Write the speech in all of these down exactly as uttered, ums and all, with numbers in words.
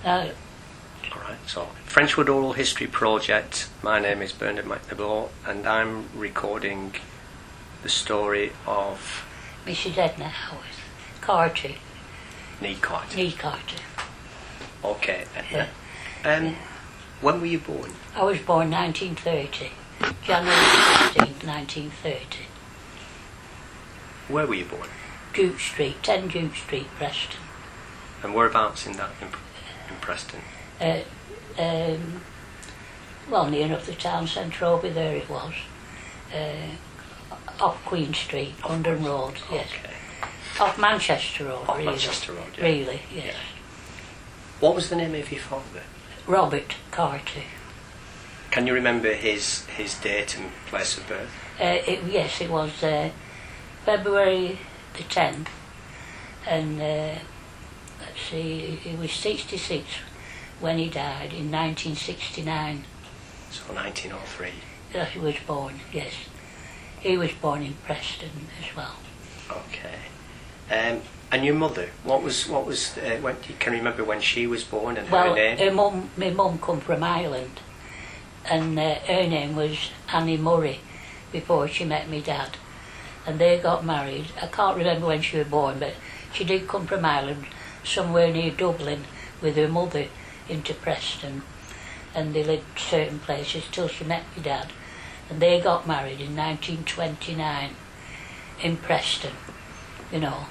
Uh, Alright, so Frenchwood Oral History Project. My name is Bernard McNaboe and I'm recording the story of Missus Edna Howard Carter. Nee Carter. Nee Carter. Okay, Edna. Yeah. Um, when were you born? I was born nineteen thirty, January sixteenth, nineteen thirty. Where were you born? Duke Street, ten Duke Street, Preston. And whereabouts in that in, in Preston? Uh, um, well, near enough the town centre over there it was. Uh, off Queen Street, London Road, yes. Okay. Off Manchester Road, Off really. Manchester Road, yeah. Really, yes. Yeah. What was the name of your father? Robert Carter. Can you remember his his date and place of birth? Uh, it, yes, it was uh, February the tenth, and uh, let's see, he was sixty-six when he died in nineteen sixty-nine. So nineteen oh three. That he was born, yes. He was born in Preston as well. Okay. Um, and your mother, what was what was? Uh, when, can you remember when she was born and Well, her name? her mum, my mum come from Ireland, and uh, her name was Annie Murray before she met me dad, and they got married. I can't remember when she was born, but she did come from Ireland, somewhere near Dublin, with her mother into Preston, and they lived certain places till she met me dad, and they got married in nineteen twenty-nine in Preston, you know.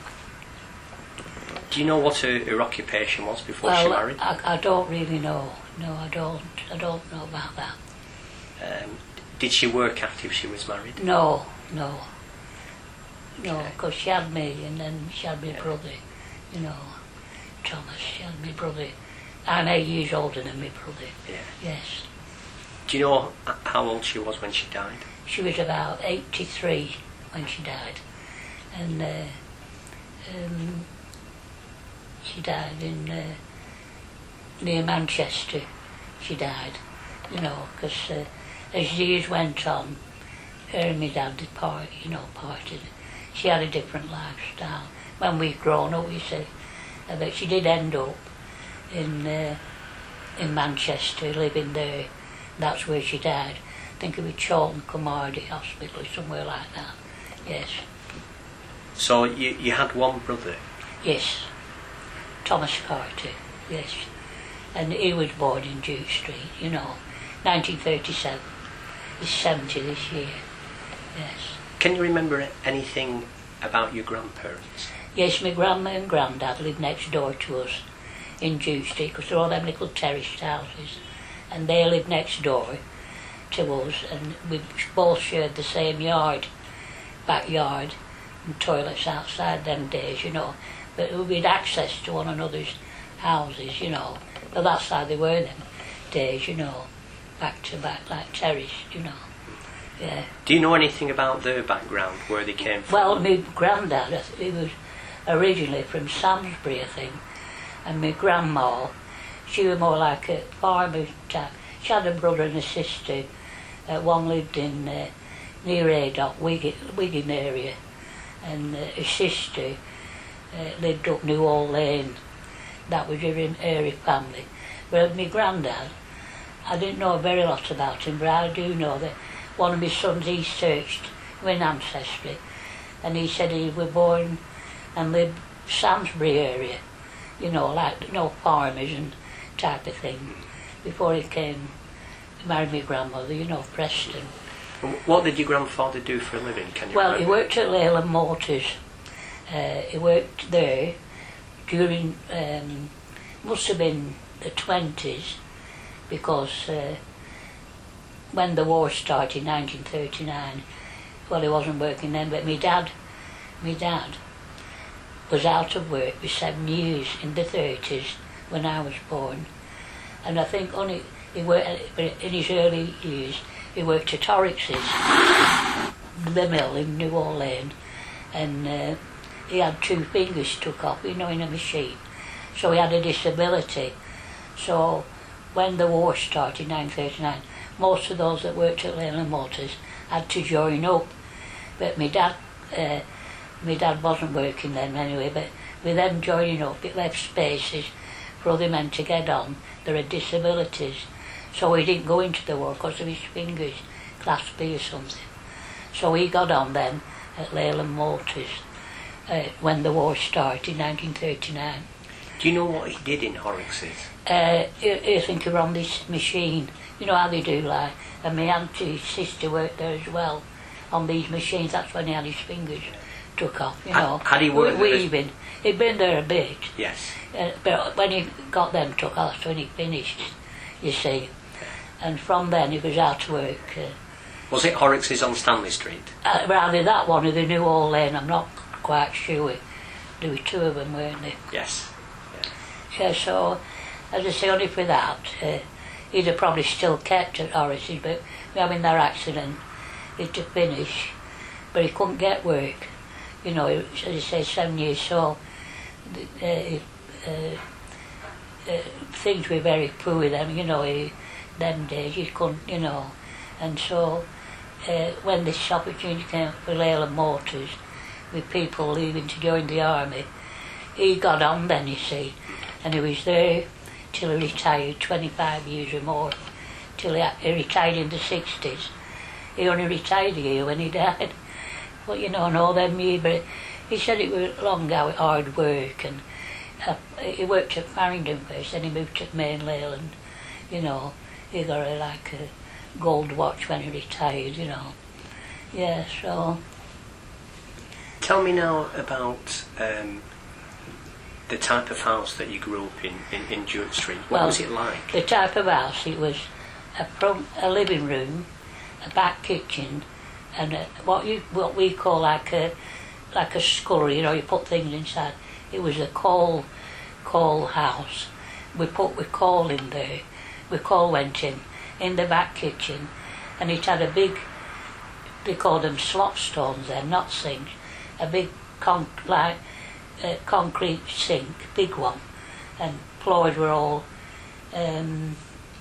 Do you know what her, her occupation was before Well, she married? I, I don't really know. No, I don't. I don't know about that. Um, did she work after she was married? No, no. No, Okay. because she had me, and then she had my Yeah. brother, you know, Thomas. She had my brother. I'm eight years older than my brother. Yeah. Yes. Do you know h- how old she was when she died? She was about eighty-three when she died. And uh, um, she died in uh, near Manchester. She died, you know, because uh, as years went on, her and my dad did part, you know, parted. She had a different lifestyle. When we'd grown up, you see, uh, but she did end up in uh, in Manchester, living there. That's where she died. I think it was Chorlton Cromarty Hospital or somewhere like that. Yes, So you you had one brother. yes. Thomas Carter, yes. And he was born in Duke Street, you know, nineteen thirty-seven. He's seventy this year, yes. Can you remember anything about your grandparents? Yes, my grandma and granddad lived next door to us in Duke Street, because they're all them little terraced houses, and they lived next door to us, and we both shared the same yard, backyard, and toilets outside them days, you know. But we had access to one another's houses, you know. But that's how they were them days, you know, back to back, like terraced, you know. Yeah. Do you know anything about their background, where they came from? Well, my granddad, he was originally from Samsbury, I think, and my grandma, she was more like a farmer type. She had a brother and a sister. Uh, one lived in uh, near Adop, Wigan, Wigan area, and uh, her sister uh, lived up New Hall Lane. That was her in Airy family. But my granddad, I didn't know a very lot about him, but I do know that one of my sons, he searched in Ancestry, and he said he was born and lived Samsbury area, you know, like, you know, farmers and type of thing, before he came to marry my grandmother, you know, Preston. And what did your grandfather do for a living? Can you Well, he remember? worked at Leyland Motors. Uh, he worked there during, um, must have been the twenties, because uh, when the war started in nineteen thirty-nine, well, he wasn't working then, but my dad, my dad was out of work for seven years in the thirties when I was born. And I think only he worked, in his early years, he worked at Oryx's, the mill in New Hall Lane, and uh, he had two fingers took off, you know, in a machine. So he had a disability. So when the war started in nineteen thirty-nine, most of those that worked at Leyland Motors had to join up. But my dad, uh, my dad wasn't working then anyway, but with them joining up, it left spaces for other men to get on. There are disabilities. So he didn't go into the war because of his fingers, class B or something. So he got on then at Leyland Motors uh, when the war started in nineteen thirty-nine. Do you know what he did in Horrocks's? Uh, I, I think he were on this machine. You know how they do, like, and my auntie's sister worked there as well on these machines. That's when he had his fingers took off, you know. Had, had he worked we, there? Weaving. He'd been there a bit. Yes. Uh, but when he got them took off, that's when he finished, you see. And from then he was out of work. Uh, Was it Horrocks's on Stanley Street? uh, rather that one or the New Hall Lane, I'm not quite sure. There were two of them, weren't there? Yes. Yeah, so, as I say, only for that, uh, he'd have probably still kept at Horace's, but having that accident, he'd to finish, but he couldn't get work. You know, he was, as I say, seven years old. Uh, uh, uh, things were very poor with them, you know, he, them days, you couldn't, you know. And so, uh, when this opportunity came for Leyland Motors, with people leaving to join the army, he got on then, you see, and he was there till he retired, twenty-five years or more, till he, he retired in the sixties. He only retired a year when he died. But you know, and all them years, but he said it was long hour, hard work, and uh, he worked at Farringdon first, then he moved to Main Leyland, you know. He got a, like a gold watch when he retired, you know. Yeah, so... Tell me now about um, the type of house that you grew up in, in, in Jewett Street. What well, was it like? The type of house, it was a, front, a living room, a back kitchen, and a, what you what we call like a like a scullery, you know, you put things inside. It was a coal coal house. We put we coal in there. We coal went in in the back kitchen, and it had a big, they called them slop stones then, not sinks, a big con like uh, concrete sink, big one, and floors were all um,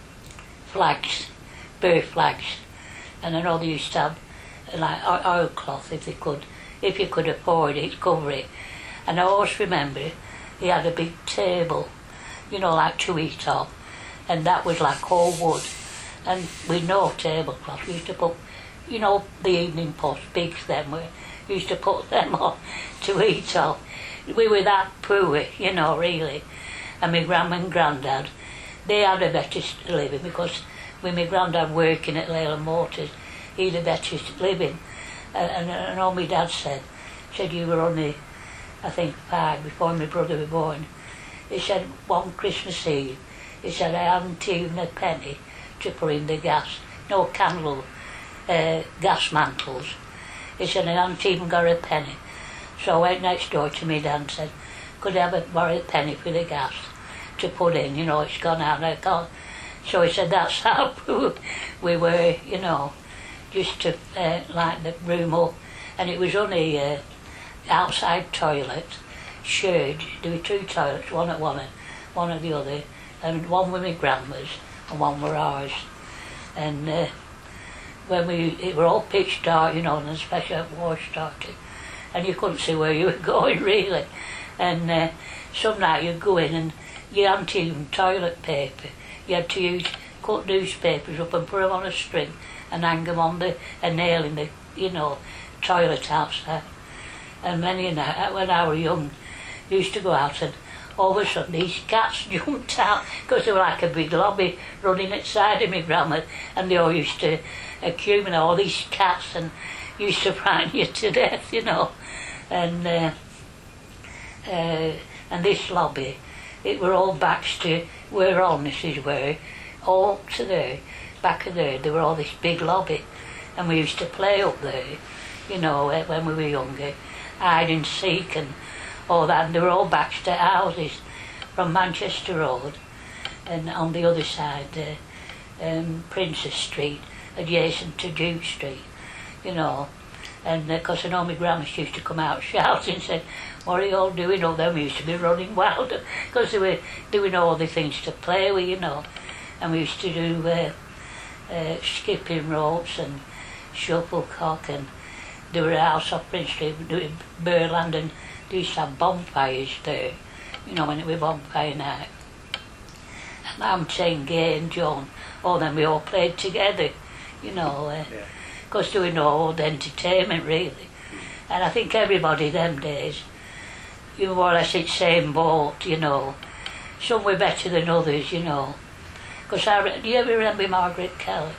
flags, bird flags, and I know they used to have uh, like oilcloth if they could, if you could afford it, cover it. And I always remember he had a big table, you know, like to eat off, and that was like all wood, and with no tablecloth. We used to put, you know, the evening post, bigs them, we used to put them on to eat off. We were that poor, you know, really. And my grandma and granddad, they had a better living, because with my granddad working at Leyland Motors, he had a better living. And, and, and all my dad said, said you were only, I think, five before my brother was born. He said one Christmas Eve, he said I hadn't even a penny to put in the gas, no candle, uh, gas mantles. He said I hadn't even got a penny. So I went next door to my dad and said, could I have a, borrow a penny for the gas to put in, you know, it's gone out, I can't. So he said that's how poor we were, you know, just to uh, light the room up. And it was only uh, outside toilet, shared. There were two toilets, one at one and one at the other, and one with my grandma's and one were ours. And uh, when we, it were all pitch dark, you know, and especially when war started, and you couldn't see where you were going really. And uh, some night you'd go in and you hadn't even toilet paper. You had to use, cut newspapers up and put them on a string and hang them on the, a nail in the, you know, toilet outside. And many a night, when I was young, used to go out, and all of a sudden these cats jumped out, because they were like a big lobby running outside of me grandma, and they all used to accumulate all these cats and used to frighten you to death, you know. And uh, uh, and this lobby, it were all backs to where all missus were, all to there, back of there, there were all this big lobby, and we used to play up there, you know, when we were younger, hide and seek and all that, and they were all backs to houses from Manchester Road, and on the other side, uh, um, Princess Street, adjacent to Duke Street, you know. And because uh, I know my grandma used to come out shouting and said, what are you all doing? All them used to be running wild, because they were doing all the things to play with, you know. And we used to do uh, uh, skipping ropes and shuttlecock, and there were a house off Prince Street doing Burland, and they used to have bonfires there, you know, when it was bonfire night. and I'm saying Gay and John, oh, then we all played together, you know, because uh, yeah. there was no old entertainment really. And I think everybody them days, you were more or less in the same boat, you know. Some were better than others, you know. Because I, do you ever remember Margaret Kellett?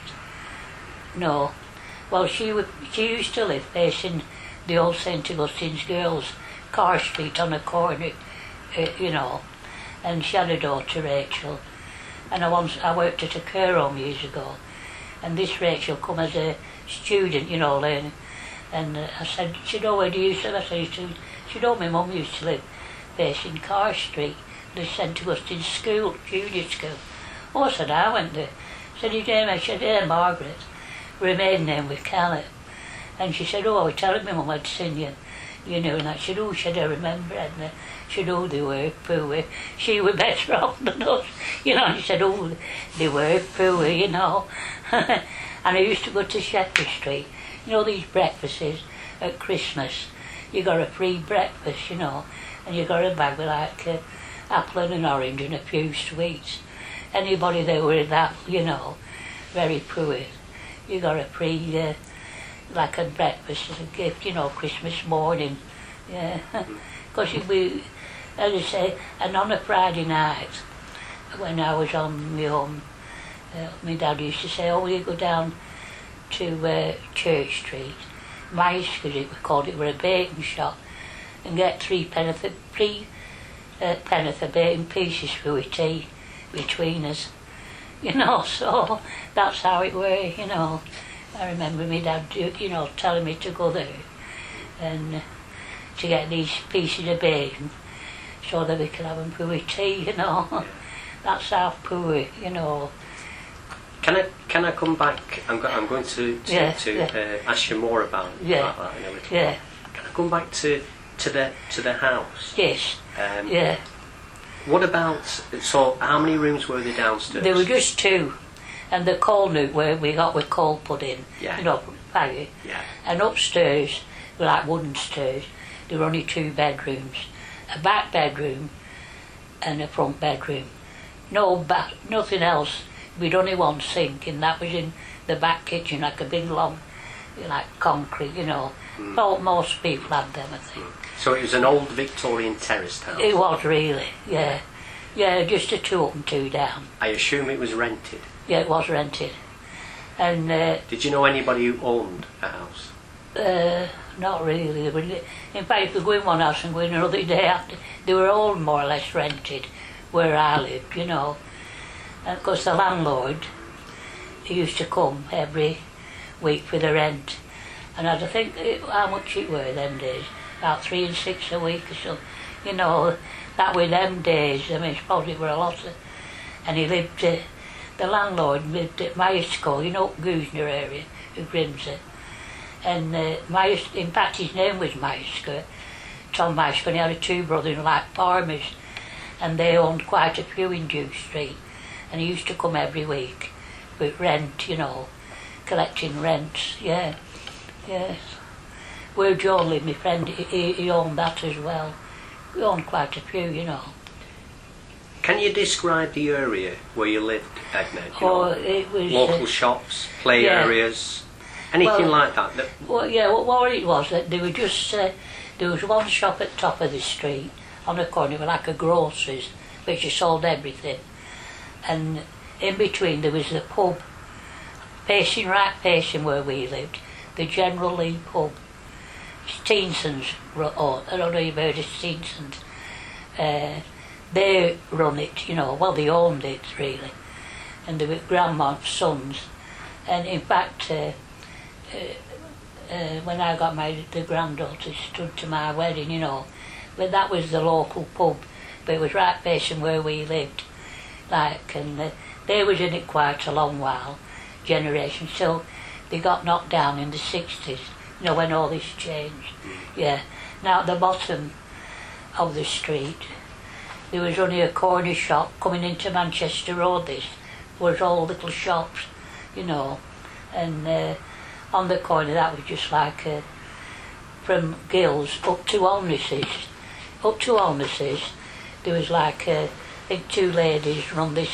No. Well, she would, she used to live facing the old Saint Augustine's Girls, Carr Street on a corner, uh, you know. And she had a daughter, Rachel. And I once I worked at a care home years ago, and this Rachel come as a student, you know, learning. And uh, I said, she know where do you live? I said, she know my mum used to live facing Carr Street, the Saint Augustine's School, junior school. Oh, I said, I went there. I said, your name? I said, yeah, Margaret. Her maiden name was Kellett. And she said, oh, I was telling my mum I'd seen you, you know, and I said, oh, should I remember? And uh, she said, oh, they were poor. She was better off than us, you know. And she said, oh, they were poor, you know. And I used to go to Shepherd Street. You know these breakfasts at Christmas, you got a free breakfast, you know, and you got a bag with like uh, apple and an orange and a few sweets. Anybody that were that, you know, very poor, you got a free, uh, like a breakfast as a gift, you know, Christmas morning. Yeah, because we, as I say, and on a Friday night, when I was on my own, uh, my dad used to say, oh, you go down to uh, Church Street, Mice, because it was called, it were a baking shop, and get three penn'orth of, three uh, penn'orth of bacon pieces for a tea between us, you know, so that's how it were, you know. I remember my dad, you know, telling me to go there and uh, to get these pieces of bacon so that we could have them for a tea, you know. That's how poor, you know. Can I can I come back? I'm, go, I'm going to to, yeah, to yeah. Uh, ask you more about, yeah. about that in a little yeah. while. Can I come back to to the to the house? Yes. Um, yeah. What about, so how many rooms were there downstairs? There were just two, and the coal nook where we got with coal put in, yeah. you know, faggot. Yeah. And upstairs were like wooden stairs. There were only two bedrooms, a back bedroom and a front bedroom. No bath, nothing else. We'd only one sink, and that was in the back kitchen, like a big long, like concrete, you know. Mm. Well, most people had them, I think. Mm. So it was an old Victorian terraced house? It was really, yeah. Yeah, just a two up and two down. I assume it was rented? Yeah, it was rented. And uh, did you know anybody who owned a house? Uh, not really. In fact, if we go in one house and go in another day after, they were all more or less rented where I lived, you know. And of course the landlord, he used to come every week for the rent. And I think it, how much it were them days, about three and six a week or so. You know, that were them days. I mean, I suppose it were a lot of, and he lived, uh, the landlord lived at Myerscough, you know, Goosner area, of Grimsby. And uh, Myers, in fact his name was Myerscough, Tom Myerscough, and he had two brothers like farmers, and they owned quite a few in Dew Street, and he used to come every week with rent, you know, collecting rents, yeah, yes. Where John lived, my friend, he, he owned that as well. We owned quite a few, you know. Can you describe the area where you lived, Edna? You oh, know, it was... local uh, shops, play yeah. areas, anything well, like that? that well, yeah, well, what it was, that they were just... Uh, there was one shop at the top of the street, on the corner, with like a grocer's, which sold everything. And in between there was the pub, facing, right facing where we lived, the General Lee pub. Steenson's, oh, I don't know if you've heard of Steenson's. Uh, they run it, you know, well they owned it really. And they were grandma's sons. And in fact, uh, uh, uh, when I got married, the granddaughter stood to my wedding, you know. But that was the local pub, but it was right facing where we lived. Like, and uh, they was in it quite a long while, generation, so they got knocked down in the sixties, you know, when all this changed. Yeah. Now at the bottom of the street, there was only a corner shop coming into Manchester Road. This was all little shops, you know, and uh, on the corner that was just like uh, from Gills up to Holness's. Up to Holness's, there was like uh, I think two ladies run this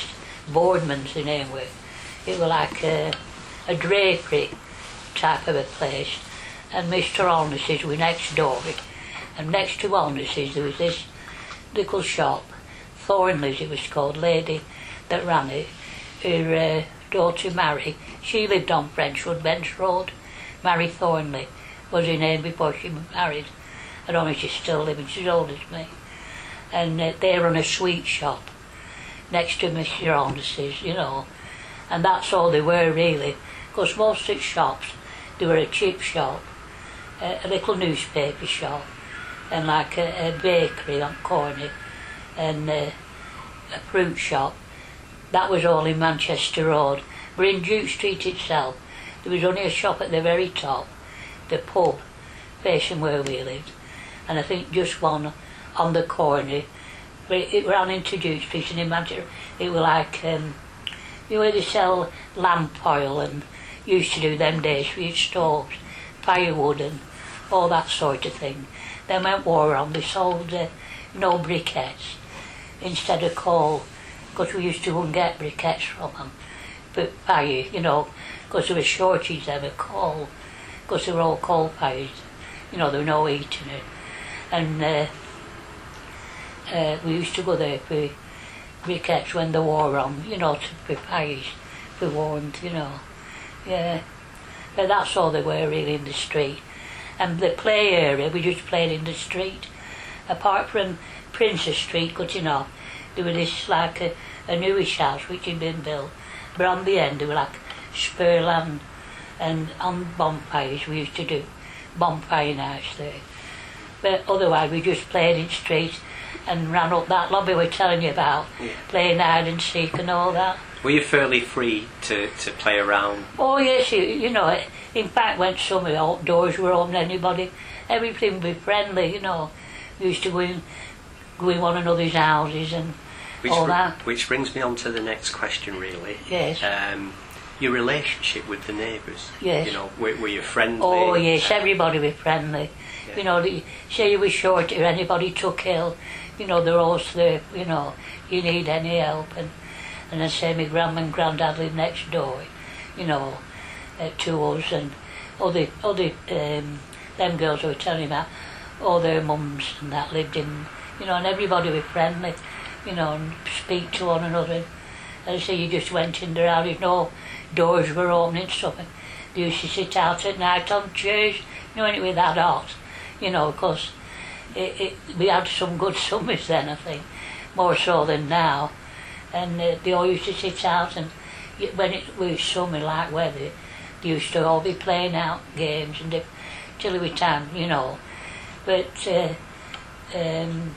Boardman's the name were. It was like a, a drapery type of a place, and Mister Holness's were next door. And next to Holness's there was this little shop, Thornley's it was called, lady that ran it, her uh, daughter Mary, she lived on Frenchwood Bench Road. Mary Thornley was her name before she was married. I don't know if she's still living, she's old as me. And uh, they run a sweet shop next to Mister Holness's, you know, and that's all they were really, because most of the shops, they were a cheap shop, a, a little newspaper shop, and like a, a bakery on corner, and uh, a fruit shop. That was all in Manchester Road. But in Duke Street itself, there was only a shop at the very top, the pub, facing where we lived, and I think just one on the corner. But it, it ran into Duke Street, and in Manchester, it was like, um, you know where they sell lamp oil, and used to do them days for your stoves, firewood and all that sort of thing. Then went war on, they sold uh, no briquettes instead of coal, because we used to go and get briquettes from them, but fire, you know, because there was shortage then of coal, because they were all coal fires, you know, there was no heat in it. And uh, uh, we used to go there for briquettes when the war on, you know, to, for fires, for warmth, you know. Yeah, but that's all they were really in the street. And the play area, we just played in the street. Apart from Princess Street cutting off, there was this like a, a newish house which had been built. But on the end, there were like spur land, and on bonfires we used to do bonfire nights there. But otherwise, we just played in streets and ran up that lobby we're telling you about, yeah. Playing hide and seek and all that. Were you fairly free to, to play around? Oh yes, you, you know, in fact when summer outdoors were open, anybody, everything would be friendly, you know. We used to go in, go in one another's houses and which all br- that. Which brings me on to the next question really. Yes. Um, your relationship with the neighbours. Yes. You know, were, were you friendly? Oh yes, everybody was friendly. Yeah. You know, the, say you were short or anybody took ill, you know, they're always there, you know, you need any help. And And then say my grandma and granddad lived next door, you know, uh, to us, and other, other um, them girls who were telling me about, all their mums and that lived in, you know, and everybody was friendly, you know, and speak to one another. And I say you just went in there, there's no doors were open and stuff. And they used to sit out at night on chairs, you know, when it was that hot, you know, because it, it, we had some good summers then, I think, more so than now. And uh, they all used to sit out, and when it was summer like weather, they used to all be playing out games and diff- till it was time, you know. But uh, um,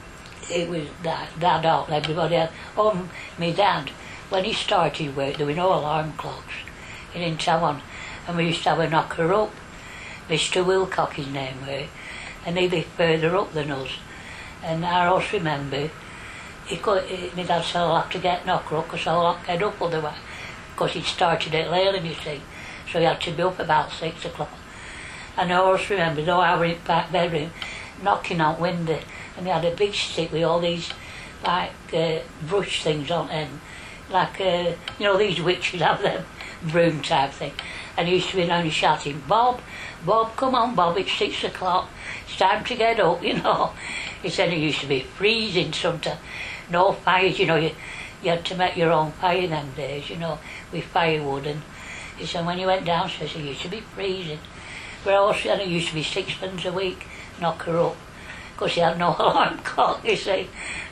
it was that that hot. Everybody had. Oh, my dad, when he started work, there were no alarm clocks. He didn't have one, and we used to have a knocker up. Mister Wilcock, his name were, and he lived further up than us. And I also remember. He could, he, my dad said, I'll have to get knocker up because I'll have to get up otherwise. Because he'd started at Leyland, you see. So he had to be up about six o'clock. And I always remember, though I were in the back bedroom, knocking on window, and he had a big stick with all these, like, uh, brush things on end. Like, uh, you know, these witches have them broom type thing. And he used to be only shouting, Bob, Bob, come on, Bob, it's six o'clock. It's time to get up, you know. He said it used to be freezing sometimes. No fires, you know, you, you had to make your own fire them days, you know, with firewood. And he said when you went downstairs it used to be freezing. But also it used to be sixpence a week, knock her up, because he had no alarm clock, you see.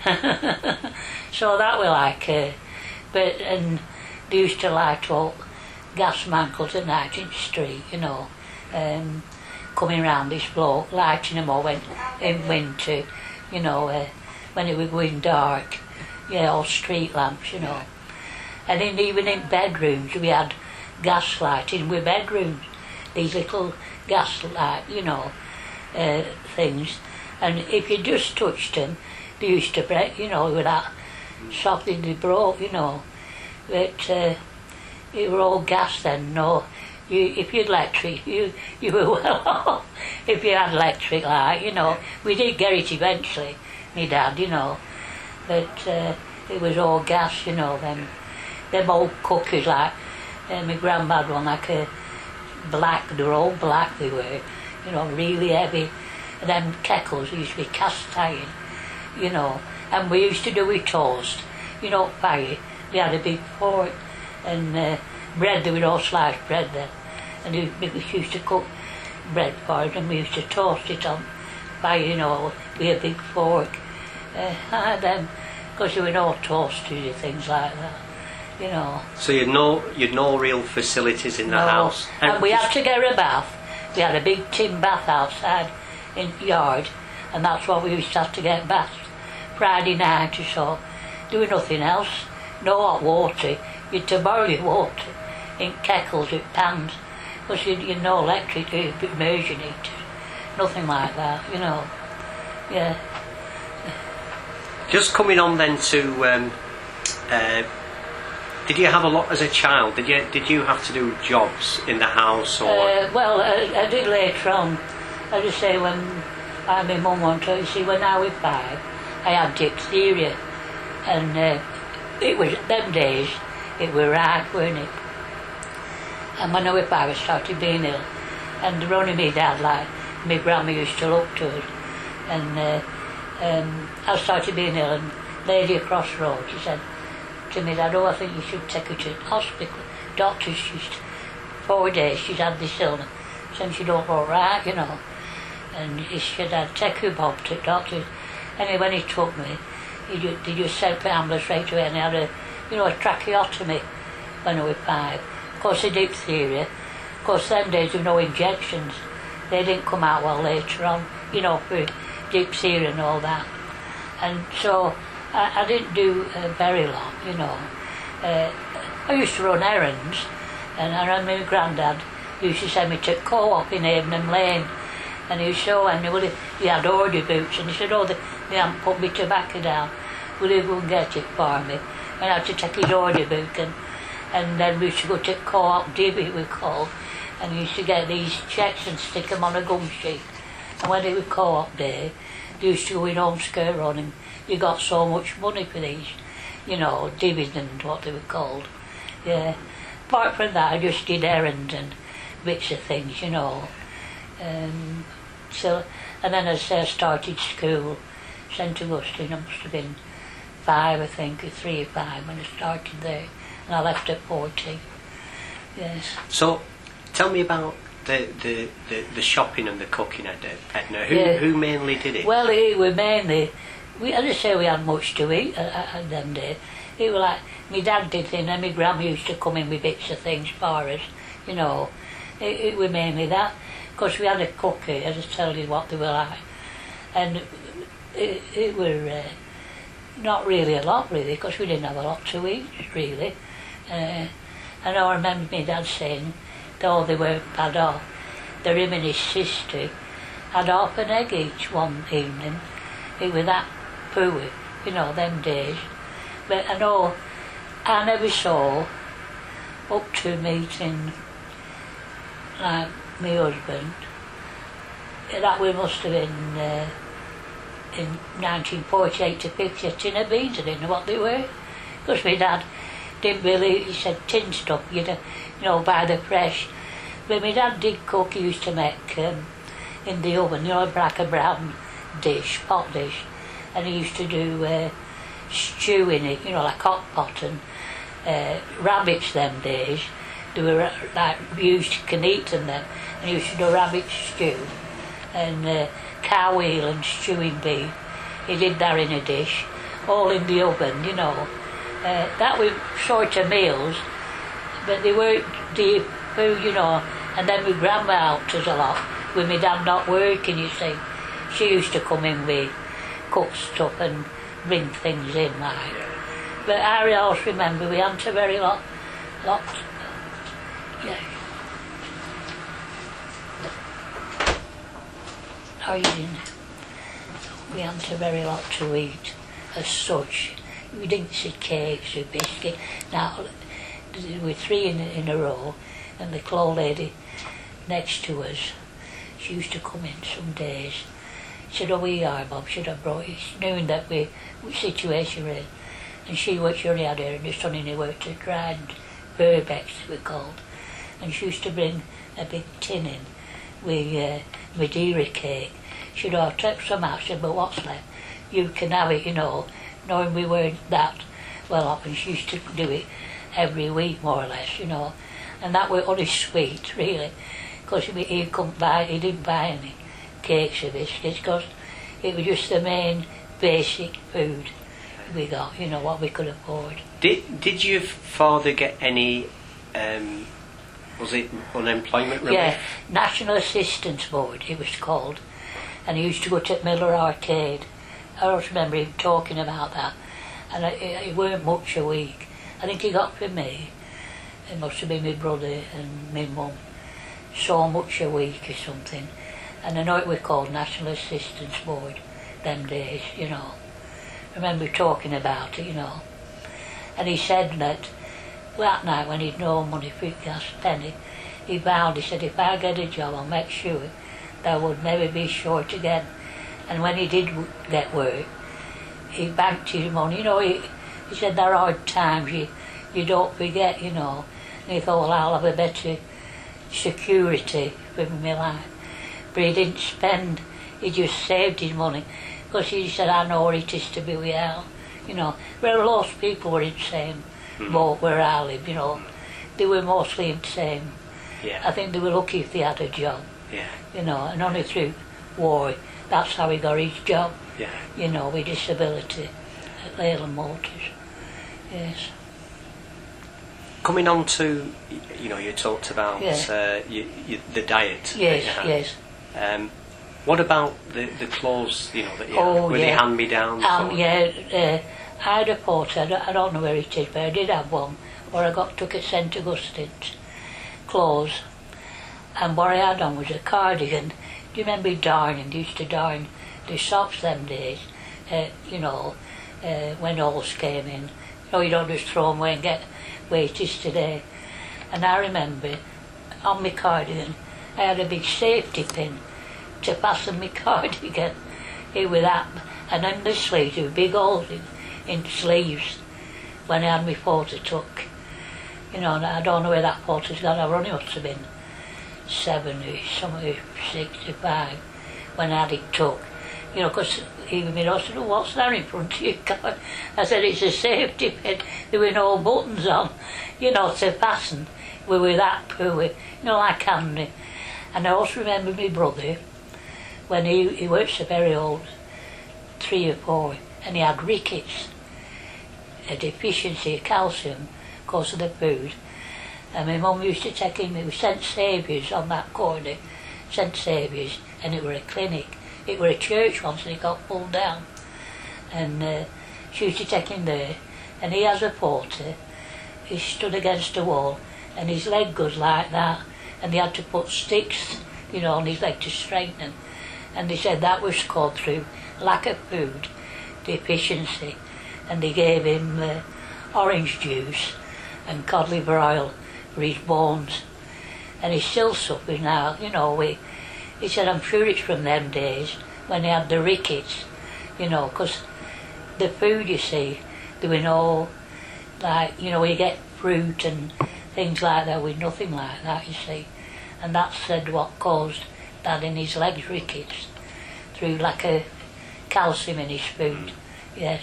So that was like, uh, but, and they used to light up gas mantles at night in the street, you know, um, coming round this bloke, lighting them all when, in winter, you know, uh, when it was going dark, yeah, all street lamps, you know. And in, even in bedrooms, we had gas lighting with bedrooms, these little gas light, you know, uh, things. And if you just touched them, they used to break, you know, with that softly they broke, you know. But uh, it were all gas then, no. You, if you had electric, you, you were well off. If you had electric light, you know. We did get it eventually, me dad, you know. But uh, it was all gas, you know, then. them old cookies like, uh, my grandma had one like a black, they were all black they were, you know, really heavy. And then kettles used to be cast iron, you know, and we used to do with toast, you know, fire. They had a big fork, and uh, bread, there was no sliced bread then. And we used to cook bread for us, and we used to toast it on fire, you know, with a big fork. Uh, and then, because there were no toasters or things like that, you know. So you'd no, you'd no real facilities in the no. house? And, and we had to get a bath. We had a big tin bath outside in the yard, and that's what we used to have to get bathed Friday night or so. There was nothing else. No hot water. You had to boil your water in kettles with pans, because you had no electric, immersion heaters, nothing like that, you know. Yeah. Just coming on then to, um, uh, did you have a lot as a child? Did you did you have to do jobs in the house or? Uh, well, I, I did later on. As I say, when I, my mum wanted, you see, when I was five, I had diphtheria, and uh, it was them days. It was right, weren't it? And when I was five, I started being ill, and the running me dad, like my grandma used to look to us, and uh, um, I started being ill, and lady across the road, she said to me, Dad, oh, I think you should take her to hospital. Doctors, she's four days she's had this illness, since she don't look right, you know. And he said, I'd take her Bob to the doctor. Anyway, when he took me, he just, they just sent the ambulance right away, and I had a, you know, a tracheotomy when I was five. Of course, the diphtheria. Of course, them days there were no injections. They didn't come out well later on, you know, for diphtheria and all that. And so I, I didn't do uh, very long, you know. Uh, I used to run errands, and I remember my granddad used to send me to Co-op in Avenham Lane. And he said, and well, he had order boots, and he said, oh, they, they haven't put me tobacco down. Will you go and get it for me? And I had to take his order book, and, and then we used to go to Co-op Divvy, we called, and he used to get these checks and stick them on a gum sheet. And when it was Co-op day, they used to go in home skirt run, and you got so much money for these, you know, dividend, what they were called. Yeah. Apart from that, I just did errands and bits of things, you know. Um, so, and then as I started school, Saint Augustine, I must have been five, I think, or three or five when I started there, and I left at fourteen. Yes. So, tell me about the the, the, the shopping and the cooking at Edna. Who Yeah. who mainly did it? Well, it was mainly, we, as I say, we had much to eat at, at them days. It was like, my dad did things, and my grandma used to come in with bits of things for us, you know. It, it was mainly that. Because we had a cookie, I just tell you what they were like. And it, it were uh, not really a lot, really, because we didn't have a lot to eat, really. Uh, and I remember my dad saying, though they were bad off, that him and his sister had half an egg each one evening. It was that poor, you know, them days. But I know I never saw, up to meeting, like, my husband, that we must have been uh, in nineteen forty-eight to fifty, tin of beans, I didn't know what they were. Because my dad didn't really, he said tin stuff, you know, you know, buy the fresh. But my dad did cook, he used to make um, in the oven, you know, like a brown dish, pot dish, and he used to do uh, stew in it, you know, like hot pot, and uh, rabbits them days. They were like used to can eat them then, and he used to do rabbit stew and uh, cow wheel and stewing beef. He did that in a dish, all in the oven, you know. Uh, that was sort of meals, but they weren't deep food, you know. And then my grandma helped us a lot with my dad not working, you see. She used to come in with cook stuff and bring things in, like. But I always remember we hadn't a very lot, lot. Yeah. I didn't. We hadn't a very lot to eat as such. We didn't see cakes or biscuits. Now, there were three in, in a row, and the clo lady next to us, she used to come in some days. She said, oh, we are, Bob, should have brought you. She knew that we, what situation we're in. and she worked, she only had her and her son in, he worked at Grand Burbeck's, we called, and she used to bring a big tin in with uh, Madeira cake. She'd have took some out, she said, but what's left? You can have it, you know, knowing we weren't that well off, and she used to do it every week, more or less, you know, and that was only sweet, really, because he, he couldn't buy, he didn't buy any cakes or biscuits, because it was just the main basic food we got, you know, what we could afford. Did Did your father get any, um, was it unemployment relief? Yeah, National Assistance Board, it was called, and he used to go to Miller Arcade. I don't remember him talking about that, and it, it weren't much a week. I think he got for me, it must have been my brother and my mum, so much a week or something, and I know it was called National Assistance Board them days, you know. I remember talking about it, you know. And he said that that night when he'd no money for a gas penny, he vowed, he said, if I get a job I'll make sure that I would never be short again. And when he did get work, he banked his money, you know, he, he said there are times you, you don't forget, you know. And he thought, well, I'll have a better security for my life. But he didn't spend, he just saved his money. Because he said, I know what it is to be without, you know. Well, lots of people were in the same mm. boat where I live, you know. They were mostly in the same. Yeah. I think they were lucky if they had a job, yeah. you know, and only through war, that's how he got his job, yeah. you know, with disability at Leyland Motors, yes. Coming on to, you know, you talked about yeah. uh, you, you, the diet. Yes, that you yes. Um, what about the, the clothes, you know, that you oh, had? Were yeah. they hand-me-downs? Um, or? yeah, uh, I had a porter, I don't, I don't know where it is, but I did have one, where I got took at Saint Augustine's, clothes, and what I had on was a cardigan. Do you remember darning? They used to darn the socks them days, uh, you know, uh, when Halls came in. You know, you don't just throw them away and get wages today. And I remember, on my cardigan, I had a big safety pin to fasten my cardigan here with that, and then the sleeves, there were big holes in, in sleeves when I had my photo took. You know, and I don't know where that photo's gone, I only must have been seventy, something, sixty-five when I had it took. You know, because even my husband said, oh, what's that in front of your car? I said, it's a safety pin, there were no buttons on, you know, to fasten. We were that poor, you know, like Henry. And I also remember my brother, when he, he was so very old, three or four, and he had rickets, a deficiency of calcium because of the food. And my mum used to take him, it was Saint Saviour's on that corner, Saint Saviour's, and it were a clinic. It were a church once and it got pulled down. And uh, she used to take him there, and he has a porter, he stood against the wall, and his leg goes like that, and they had to put sticks, you know, on his leg to straighten him. And they said that was caused through lack of food, deficiency, and they gave him uh, orange juice and cod liver oil for his bones. And he still suffers now, you know. We, he said, I'm sure it's from them days when they had the rickets, you know, because the food, you see, there were no, like, you know, you get fruit and things like that with nothing like that, you see. And that said what caused that in his legs, rickets, through lack of calcium in his food, yes.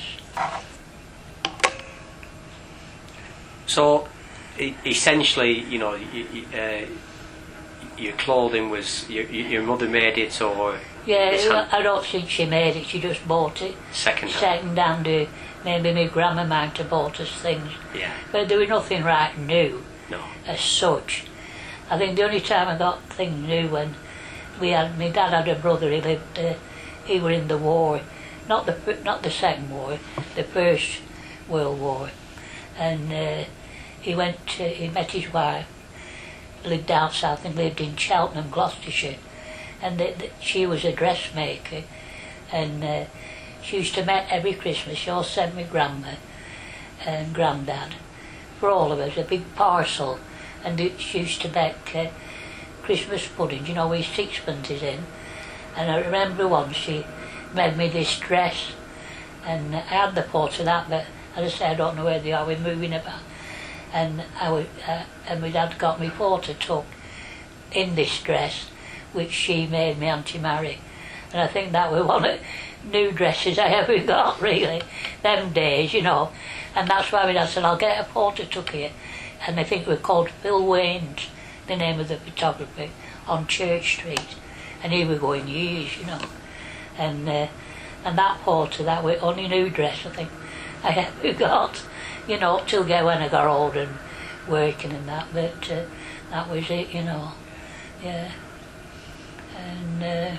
So, e- essentially, you know, y- y- uh, your clothing was, your, your mother made it, or... Yeah, I don't think she made it, she just bought it. Second hand? Second hand, uh, maybe my grandma might have bought us things. Yeah. But there was nothing right new, no. as such. I think the only time I got things new when we had, my dad had a brother, he lived, uh, he was in the war, not the not the second war, the First World War. And uh, he went, to, he met his wife, lived down south and lived in Cheltenham, Gloucestershire, and the, the, she was a dressmaker, and uh, she used to meet every Christmas. She always sent me grandma and granddad, for all of us, a big parcel, and it, she used to make uh, Christmas pudding, you know, with sixpences in. And I remember once she made me this dress, and I had the thought of that, but As I say, I don't know where they are. We're moving about, and I was, uh, and my dad got me photo took in this dress, which she made me auntie marry, and I think that was one of the new dresses I ever got, really, them days, you know. And that's why my dad said, I'll get a photo took here, and I think it was called Phil Wayne's, the name of the photographer, on Church Street, and he was going years, you know. And uh, and that photo, that was only new dress I think I ever got, you know, till get when I got older and working and that, but uh, that was it, you know, yeah. And uh,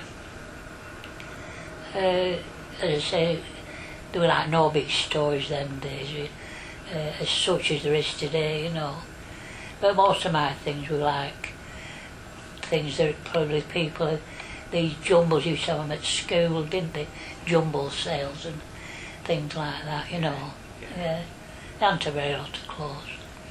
uh, as I say, there were like no big stories them days, uh, as such as there is today, you know. But most of my things were like things that probably people, these jumbles used to have them at school, didn't they? Jumble sales and things like that, you know. Yeah. They hadn't a very lot of clothes.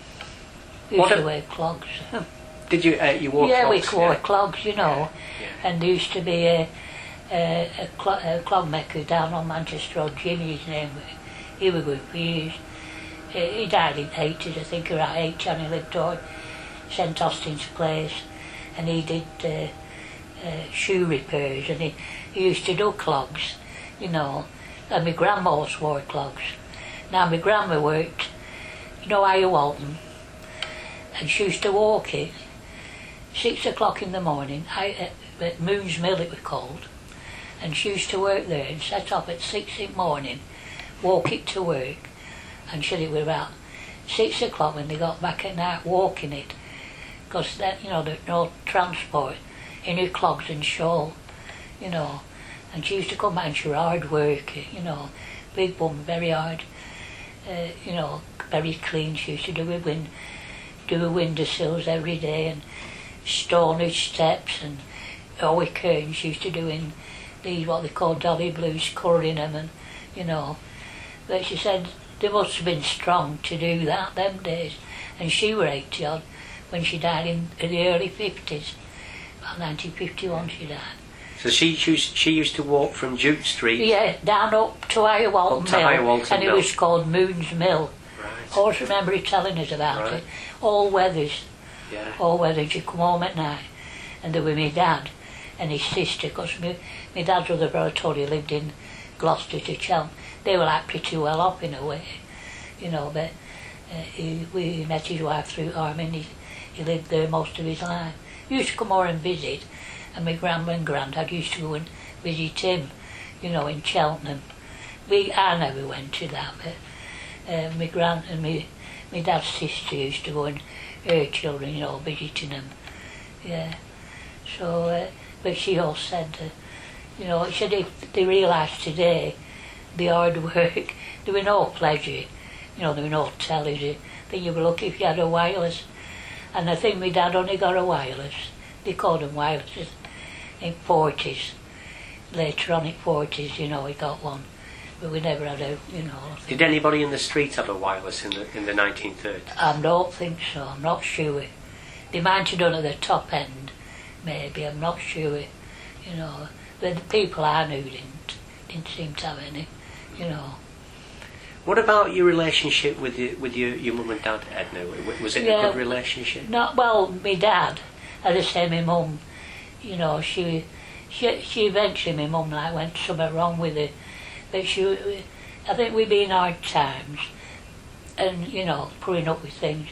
We used What to a- wear clogs. Did you? Uh, you wore yeah, clogs? we wore yeah. clogs, you know. Yeah. And there used to be a, a, a, clo- a clog maker down on Manchester Road, Jimmy, his name was. He was good for years. He he died in eighties, I think, around eighty, and he lived on St Austin's Place. And he did uh, uh, shoe repairs, and he, he used to do clogs, you know. And my grandma also wore clogs. Now my grandma worked, you know, Higher Walton, and she used to walk it six o'clock in the morning. I, uh, at Moon's Mill it was called, and she used to work there and set off at six in the morning, walk it to work, and she it was about six o'clock when they got back at night walking it, because then, you know, there's no transport in her clogs and shawl, you know. And she used to come back and she was hard working, you know, big woman, very hard, uh, you know, very clean. She used to do her, win- do her windowsills every day and stone her steps and all her curtains. She used to do in these, what they call dolly blues, colouring them and, you know. But she said they must have been strong to do that them days. And she were eighty odd when she died in, in the early fifties. About nineteen fifty-one she died. So she, she used- she used to walk from Duke Street. Yeah, down up to Higher Walton Up to Mill, Higher Walton and it Mill. was called Moon's Mill. Right. I always remember he telling us about Right. it. All weathers, Yeah. all weathers. You come home at night, and there were my dad and his sister, because my, my dad's other brother told you lived in Gloucester to Chelm. They were like pretty well off in a way, you know, but uh, he, we met his wife through Armin. He, he lived there most of his life. He used to come over and visit, and my grandma and granddad used to go and visit him, you know, in Cheltenham. We, I never went to that, but uh, my grand and my, my dad's sister used to go and her children, you know, visiting them. Yeah. So, uh, but she all said, uh, you know, she said if they realised today the hard work, there were no pleasure, you know, there were no tellies. I think you were lucky if you had a wireless. And I think my dad only got a wireless. They called them wirelesses in forties. Later on in forties, you know, he got one. But we never had a, you know. Did anybody in the street have a wireless in the in the nineteen thirties? I don't think so, I'm not sure. They might have done at the top end, maybe, I'm not sure, you know. But the people I knew didn't, didn't seem to have any, you know. What about your relationship with your, with your, your mum and dad, Edna? W- Was it Yeah. a good relationship? Not, well, my dad, as I say, my mum, you know, she, she, she eventually, my mum, like, went something wrong with her. But she, I think we've been hard times, and, you know, putting up with things.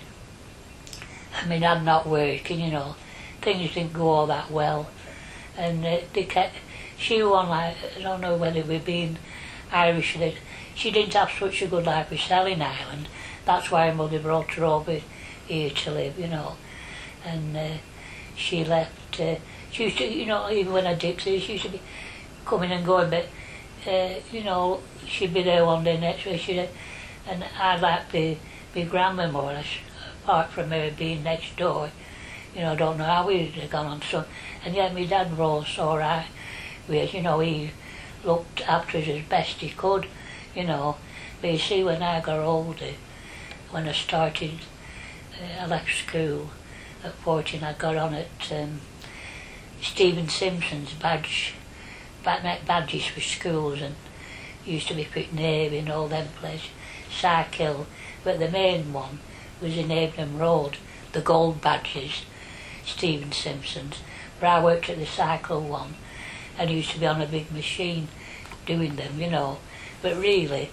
I mean, I'm not working, you know, things didn't go all that well. And uh, they kept, she won, like, I don't know whether we're being Irish, that she didn't have such a good life with Sally in Ireland. That's why her mother brought her over here to live, you know. And uh, she left, uh, she used to, you know, even when I did see her, she used to be coming and going, but, uh, you know, she'd be there one day next week, she'd, and I'd like be, be grandma more or less, apart from her being next door. You know, I don't know how we'd have gone on so, and yet my dad was all right with, you know, he looked after us as best he could, you know. But you see, when I got older, when I started, uh, I left school at fourteen, I got on at um, Stephen Simpson's badge, bad- badges for schools, and used to be put Navy and all them places, Sykill, but the main one was in Abenham Road, the gold badges, Stephen Simpson's. But I worked at the cycle one and used to be on a big machine doing them, you know. But really,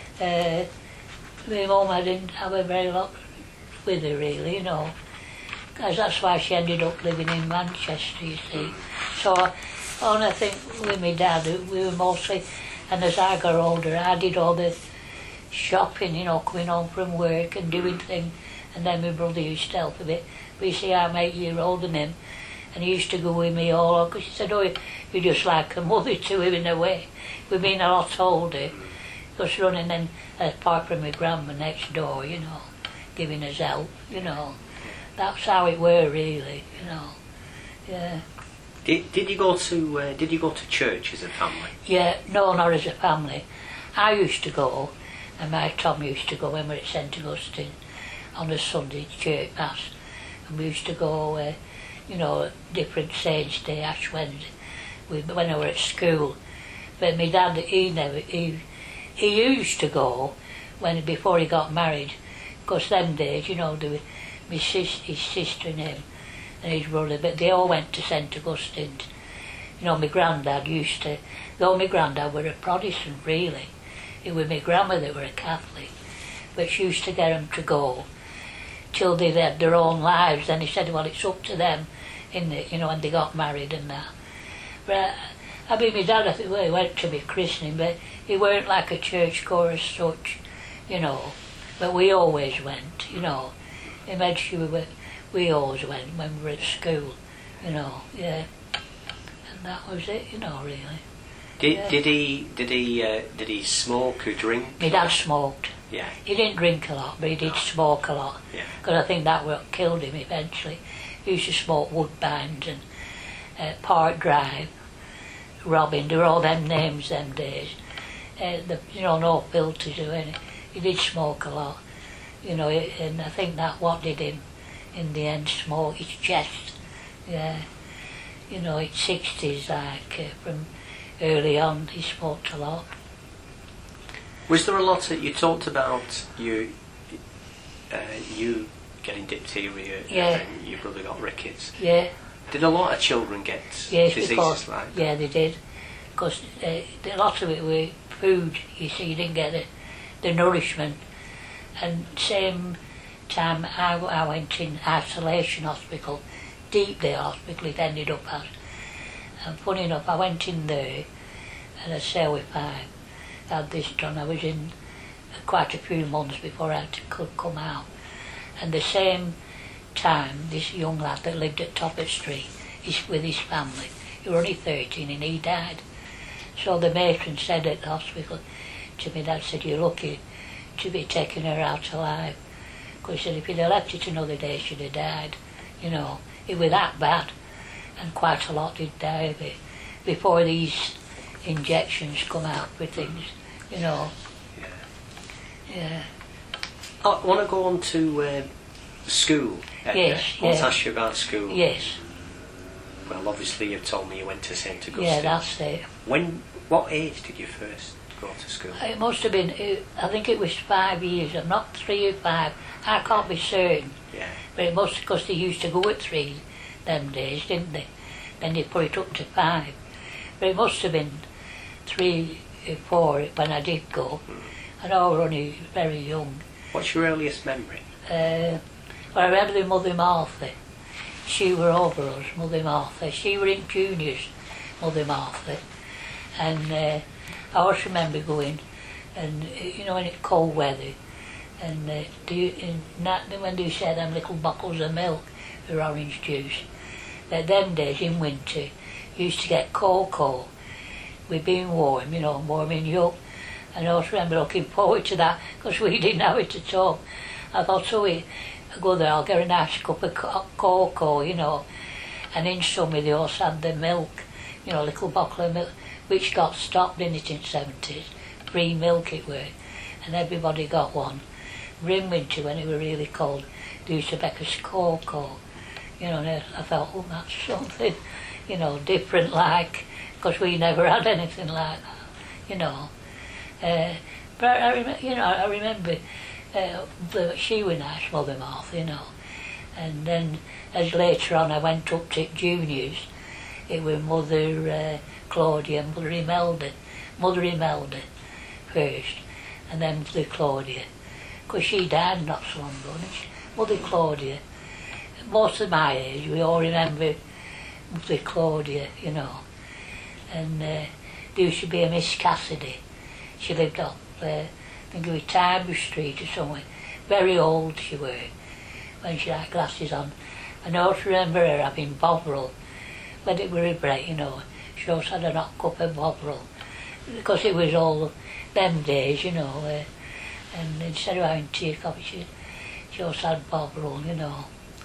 uh, my mum, I didn't have a very lot with her really, you know. Because that's why she ended up living in Manchester, you see. So, and I think with my dad, we were mostly, and as I got older, I did all the shopping, you know, coming home from work and doing things, and then my brother used to help a bit. But you see, I'm eight years older than him, and he used to go with me all, because he said, oh, you're just like a mother to him in a way. We've been a lot older, just running in, apart from my grandma next door, you know, giving us help, you know. That's how it were really, you know. Yeah. Did, did you go to uh, Did you go to church as a family? Yeah, no, not as a family. I used to go, and my Tom used to go when we were at Saint Augustine on a Sunday church mass, and we used to go, uh, you know, different Saints' Day, Ash Wednesday, we, when I were at school. But my dad, he never, he he used to go when before he got married, because them days, you know, there were my sis, his sister and him and his brother, but they all went to Saint Augustine. You know, my granddad used to, though my granddad were a Protestant really, it was my grandma that were a Catholic, but she used to get them to go till they had their own lives. Then he said, well, it's up to them, in the, you know, when they got married and that. But I mean, my dad, I think, well, he went to me christening, but he weren't like a church goer as such, you know, but we always went, you know. Eventually we, were, we always went when we were at school, you know, yeah. And that was it, you know, really. Did, yeah. did he did he uh, did he smoke or drink? My dad smoked. Yeah. He didn't drink a lot, but he did smoke a lot. Yeah. Because I think that what killed him eventually. He used to smoke Woodbines and uh, Park Drive, Robin, there were all them names them days. Uh, the, you know, no filters or anything. He did smoke a lot. You know, and I think that what did him in the end, smoke his chest. Yeah, you know, it's sixties, like uh, from early on, he smoked a lot. Was there a lot that you talked about you, uh, you getting diphtheria yeah. and your brother got rickets? Yeah. Did a lot of children get yes, diseases because, like that? Yeah, they did. Because uh, a lot of it was food, you see, you didn't get the, the nourishment. And same time I, I went in isolation hospital, Deepdale Hospital it ended up as. And funny enough, I went in there and I say with five, had this done. I was in quite a few months before I could come out. And the same time, this young lad that lived at Toppert Street, he's with his family, he was only thirteen and he died. So the matron said at the hospital to me, Dad said, you're lucky to be taking her out alive. Because he said if he'd have left it another day, she'd have died. You know, it was that bad. And quite a lot did die of it before these injections come out with things, you know. Yeah. Yeah. I want to go on to uh, school. Edna. Yes, I want yeah. to ask you about school. Yes. Well, obviously you've told me you went to Saint Augustine. Yeah, that's it. When, what age did you first go to school? It must have been, I think it was five years, I'm not three or five, I can't be certain. Yeah. But it must, because they used to go at three them days, didn't they? Then they put it up to five. But it must have been three or four when I did go. Mm. And I was only very young. What's your earliest memory? Uh, well, I remember Mother Martha. She were over us, Mother Martha. She were in juniors, Mother Martha. And uh, I always remember going, and you know, when it's cold weather, and uh, do you, in that, when they said them little bottles of milk or orange juice, that them days in winter, you used to get cocoa with being warm, you know, warming you up. And I always remember looking forward to that, because we didn't have it at all. I thought, so we I go there, I'll get a nice cup of co cocoa, you know. And in summer they also had the milk, you know, a little bottle of milk, which got stopped in it in the seventies. Free milk it were, and everybody got one. In winter, when it was really cold, they used to make us cocoa, you know, and I thought, oh, that's something, you know, different like, because we never had anything like that, you know. Uh, but I, rem- you know, I remember uh, the, she was nice, Mother Martha, you know. And then, as later on I went up to juniors, it was Mother uh, Claudia and Mother Imelda. Mother Imelda first, and then Mother Claudia. Because she died not so long ago. And she, Mother Claudia, most of my age, we all remember Mother Claudia, you know. And uh, there used to be a Miss Cassidy. She lived up, uh, I think it was Tybur Street or somewhere. Very old she were, when she had glasses on. And I also remember her having Bovril, when it were a break, you know. She also had a hot cup of Bovril, because it was all them days, you know. Uh, and instead of having tea or coffee, she, she also had Bovril, you know.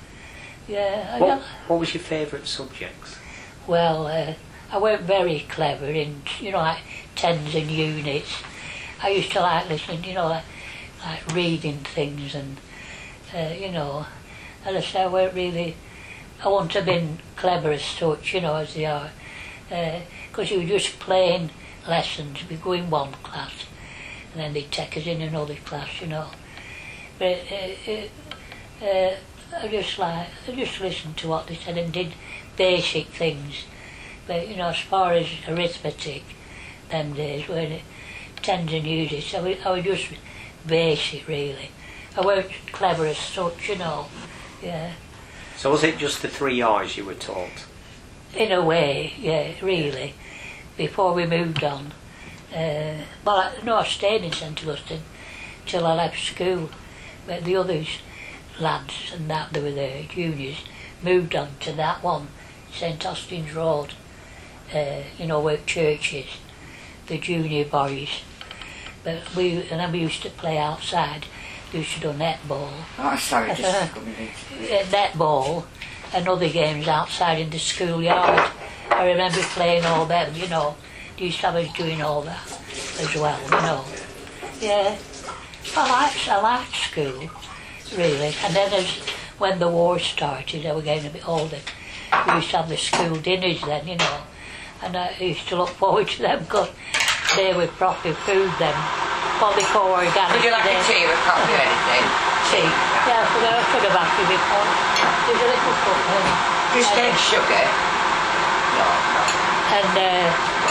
Yeah. What, I, what was your favourite subjects? Well, uh, I weren't very clever in, you know, like tens and units. I used to like listening, you know, like, like reading things and, uh, you know, as I say, I weren't really, I wouldn't have been clever as such, you know, as they are. Because uh, you were just playing lessons. We go in one class and then they'd take us in another class, you know. But uh, uh, uh, I just like, I just listened to what they said and did basic things. But, you know, as far as arithmetic, them days, when it tens and units, I was, I was just basic, really. I weren't clever as such, you know, yeah. So was it just the three R's you were taught? In a way, yeah, really. Before we moved on. Uh, well, I, no, I stayed in St Augustine till I left school. But the others, lads and that, they were there, juniors, moved on to that one, St Austin's Road. Uh, you know, where church is, the junior boys. But we, and then we used to play outside. We used to do netball. Oh, sorry, uh, just coming in. Netball and other games outside in the schoolyard. I remember playing all them, you know. They used to have us doing all that as well, you know. Yeah, I liked, I liked school, really. And then as when the war started, I was getting a bit older, we used to have the school dinners then, you know. And I used to look forward to them because they were proper food then. What they call organic. Would you like today. a tea with coffee or anything? Tea. Yeah, I forgot, I could have asked you before. There's a little cup there. Just take sugar. No, no. And uh,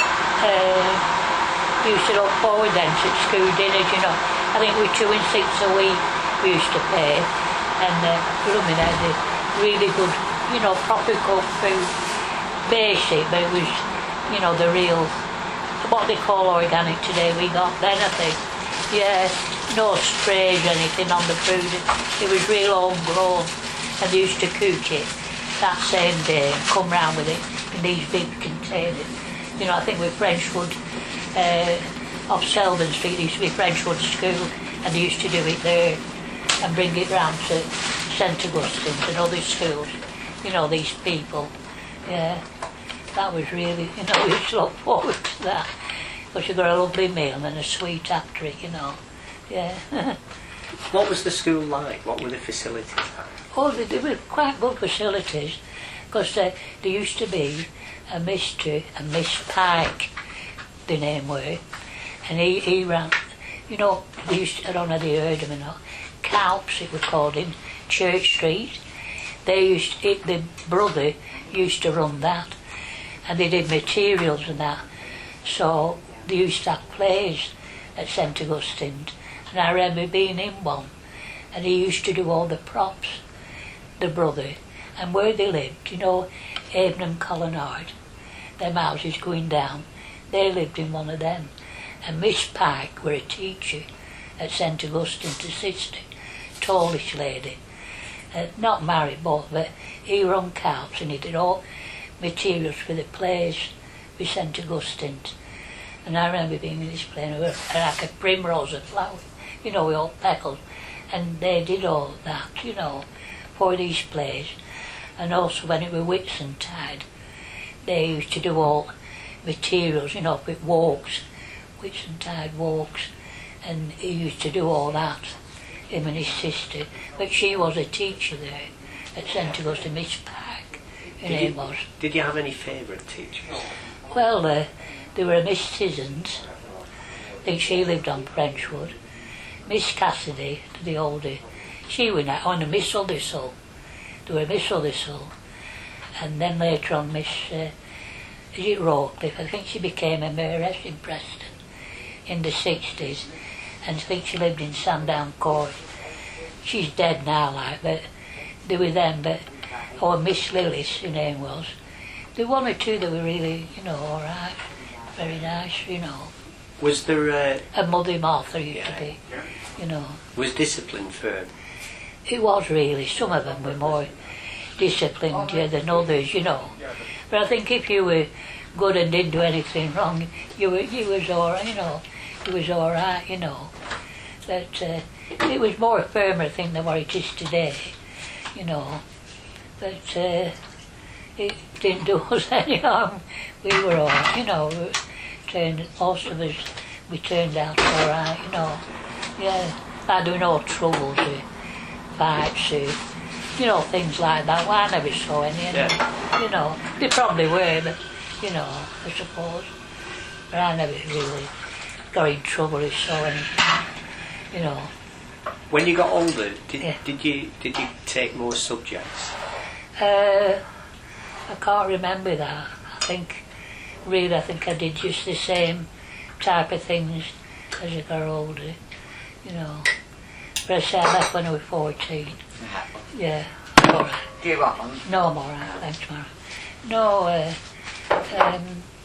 uh, we used to look forward then to school dinners, you know. I think we were two and six a week we used to pay. And uh, blooming had a really good, you know, proper cooked food. Basic, but it was, you know, the real, what they call organic today, we got then, I think. Yeah, no sprays or anything on the food. It, it was real homegrown, and they used to cook it that same day and come round with it in these big containers. You know, I think with Frenchwood, uh, off Selden Street, there used to be Frenchwood School, and they used to do it there and bring it round to St Augustine's and other schools. You know, these people. Yeah, that was really, you know, we used to look forward to that. Because you got a lovely meal and a sweet after it, you know. Yeah. What was the school like? What were the facilities like? Oh, they, they were quite good facilities. Because uh, there used to be a Mister and Miss Pike, the name were. And he, he ran, you know, they used to, I don't know if you heard him or not, Calps it was called in Church Street. They used, it, the brother used to run that, and they did materials and that, so they used to have plays at St Augustine's, and I remember being in one, and he used to do all the props, the brother, and where they lived, you know, Avenham Colonnade, them houses going down, they lived in one of them, and Miss Pike were a teacher at St Augustine's, a sister, tallish lady, uh, not married both, but he run Calps and he did all materials for the plays with St Augustine's. And I remember being in this play and like a primrose of flower, you know, with all petals. And they did all that, you know, for these plays. And also when it was Whitsuntide, they used to do all materials, you know, with walks, Whitsuntide walks. And he used to do all that, him and his sister. But she was a teacher there at St Augustine, Miss Pike, her Did name you, was. did you have any favourite teachers? Well, uh, there were a Miss Sissons, I think she lived on Frenchwood. Miss Cassidy, the older, she went out on a Miss Uddersall. There were Miss Uddersall. And then later on Miss, uh, is it Rawcliffe? I think she became a mayoress in Preston in the sixties. And I think she lived in Sandown Court. She's dead now, like, but there were them, but, or Miss Lillis, her name was. There were one or two that were really, you know, alright, very nice, you know. Was there uh, And Mother Martha used yeah, to be, you know. was discipline firm? It was really, some of them were more disciplined yeah, than others, you know. But I think if you were good and didn't do anything wrong, you were, you was alright, you know. It was alright, you know. But uh, it was more firmer, I think, than what it is today, you know. But uh, it didn't do us any harm. We were all, you know, we turned, most of us, we turned out alright, you know. Yeah, I do no troubles with fights, uh, you know, things like that. Well, I never saw any, anyway. Yeah. You know. They probably were, but, you know, I suppose. But I never really got in trouble if so anything, you know. When you got older, did, Yeah. did you did you take more subjects? Uh, I can't remember that. I think, really, I think I did just the same type of things as I got older, you know. But I said I left when I was fourteen. Yeah, I'm all right. Do you want them? No, I'm all right, thanks, Mara. No, uh, um,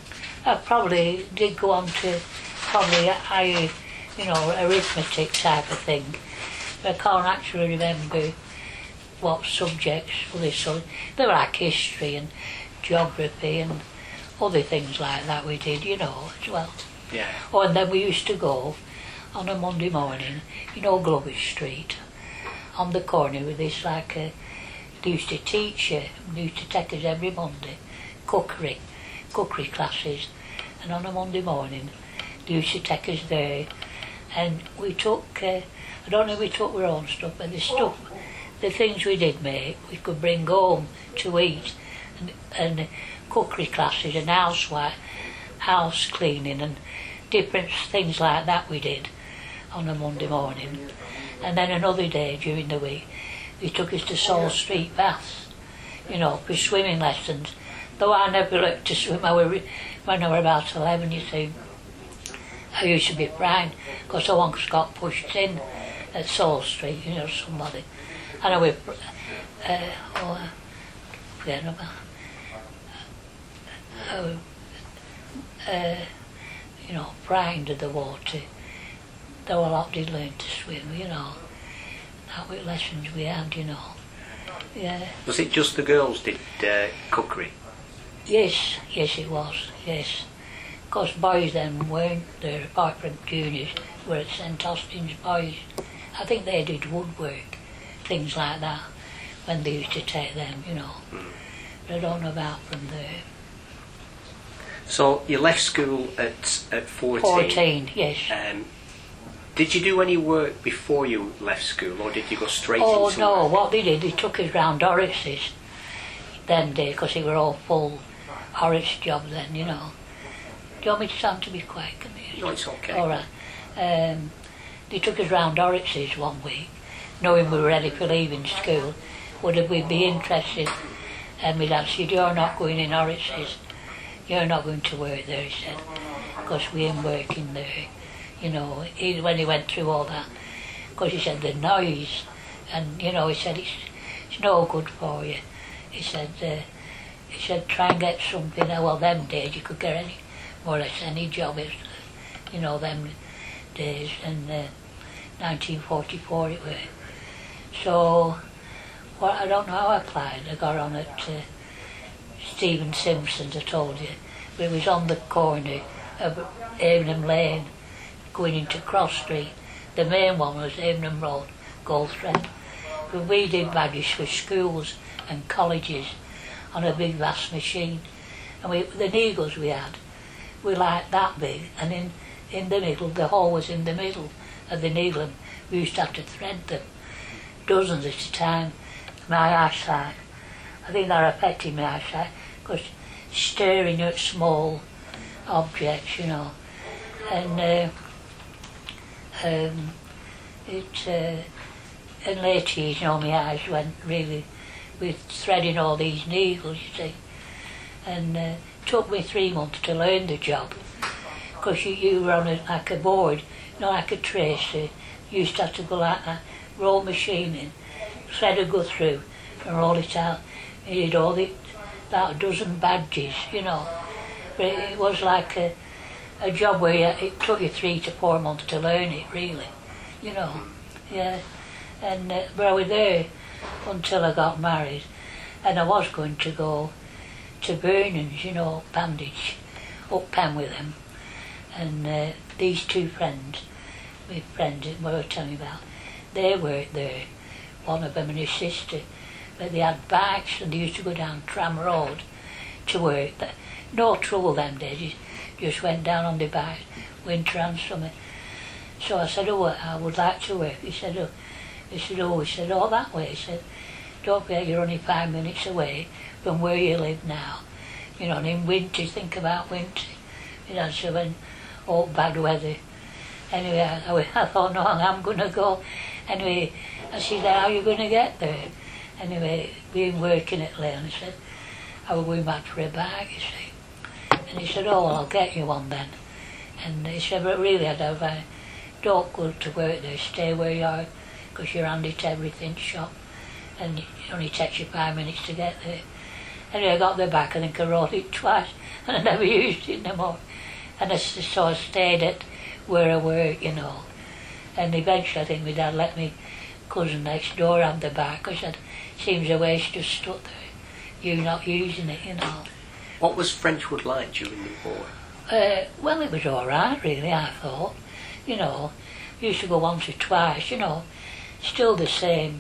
I probably did go on to probably higher, you know, arithmetic type of thing. But I can't actually remember what subjects for this sort. They were like history and geography and other things like that we did, you know, as well. Yeah. Oh, and then we used to go on a Monday morning, you know, Glover Street, on the corner with this, like, uh, they used to teach you, they used to take us every Monday, cookery, cookery classes, and on a Monday morning, they used to take us there, and we took, uh, I don't know if we took our own stuff, but the stuff, the things we did make, we could bring home to eat, and, and cookery classes and housewife, house cleaning and different things like that we did on a Monday morning. And then another day during the week, they took us to Saul Street Baths, you know, for swimming lessons. Though I never learned to swim, I were, when I was about eleven, you see, I used to be frightened because I once got pushed in at Saul Street, you know, somebody. And I was, uh, oh, I forget about, uh, uh, you know, frightened of the water. Though a lot did learn to swim, you know. That was lessons we had, you know. Yeah. Was it just the girls did uh, cookery? Yes, yes it was, yes. Of course boys then weren't there, apart from juniors, were at St Austin's Boys. I think they did woodwork, things like that, when they used to take them, you know. Mm. But I don't know about from there. So you left school at at fourteen. Fourteen, yes. Um, did you do any work before you left school, or did you go straight Oh into no, work? what they did, they took us round Horrocks then, because it were all full Horrocks job then, you know. Do you want me to stand to be quiet? Come here. No, it's okay. All right. Um, they took us round Horrocks one week, knowing we were ready for leaving school. Would we be interested? And my dad said, "You're not going in Horrocks. You're not going to work there," he said, because we ain't working there. You know, he, when he went through all that, because he said the noise, and you know, he said it's, it's no good for you. He said, uh, he said try and get something. Well, them days you could get any, more or less any job. It's, you know, them days, and uh, nineteen forty-four it was. So, well, I don't know how I applied. I got on at uh, Stephen Simpson's. I told you, we was on the corner of Avenham Lane, going into Cross Street. The main one was Avenham Road, Goldthread. But we did badges for schools and colleges on a big vast machine. And we, the needles we had were like that big, and in, in the middle, the hole was in the middle of the needle, and we used to have to thread them, dozens at a time. My eyesight, I think that affected my eyesight, because staring at small objects, you know. And uh, um, it, uh, in later years, you know, my eyes went really with threading all these needles, you see. And uh, it took me three months to learn the job, because you, you were on a, like a board, you know, like a tracer. You used to have to go like that, roll machine in, thread would go through and roll it out. You did all the, about a dozen badges, you know. But it, it was like a, a job where you, it took you three to four months to learn it, really, you know. Yeah. And uh, but I was there until I got married, and I was going to go to Burnham's, you know, bandage, up Penn with them. And uh, these two friends, my friends that we were telling you about, they worked there, one of them and his sister, but they had bikes and they used to go down Tram Road to work. No trouble them days, you just went down on the bike, winter and summer. So I said, oh, I would like to work. He said, oh, he said, oh, he said, oh, that way. He said, don't forget you're only five minutes away from where you live now. You know, and in winter, think about winter. You know, so when all bad weather. Anyway, I, I thought, no, I'm going to go. Anyway, I said, how are you going to get there? Anyway, we were working at Lane. I said, I was going back for a bag, you see. And he said, oh, well, I'll get you one then. And he said, but really, I don't, I don't go to work there, stay where you are, because you're handy to everything shop. And it only takes you five minutes to get there. Anyway, I got there back, I think I wrote it twice, and I never used it no more. And I, so I stayed at where I worked, you know. And eventually, I think my dad let me cousin next door have the back, because it seems a waste just stuck there, you not using it, you know. What was Frenchwood like during the war? Uh, well, it was all right, really, I thought. You know, used to go once or twice, you know, still the same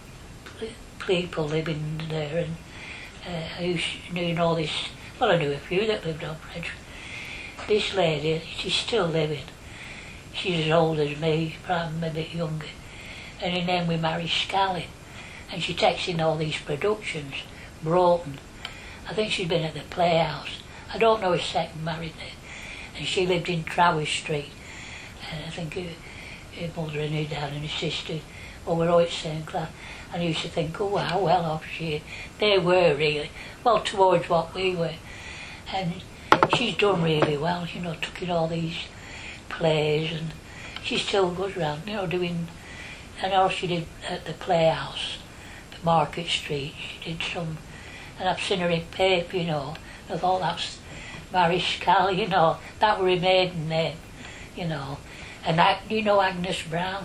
people living there, and uh, I used to knew all this, well, I knew a few that lived on Frenchwood. This lady, she's still living. She's as old as me, probably a bit younger. And her name was Mary Scally. And she takes in all these productions, Broughton. I think she's been at the Playhouse. I don't know her second married there. And she lived in Trowey Street. And I think her, her mother and her dad and her sister, well, were all at the same class. And I used to think, oh, how well off she is. They were really, well, towards what we were. And she's done really well, you know, took in all these plays, and she still goes round, you know, doing, I know she did at the Playhouse, the Market Street, she did some, and I've seen her in paper, you know, I thought that's Mary Scally, you know, that were her maiden name, you know. And I, you know Agnes Brown?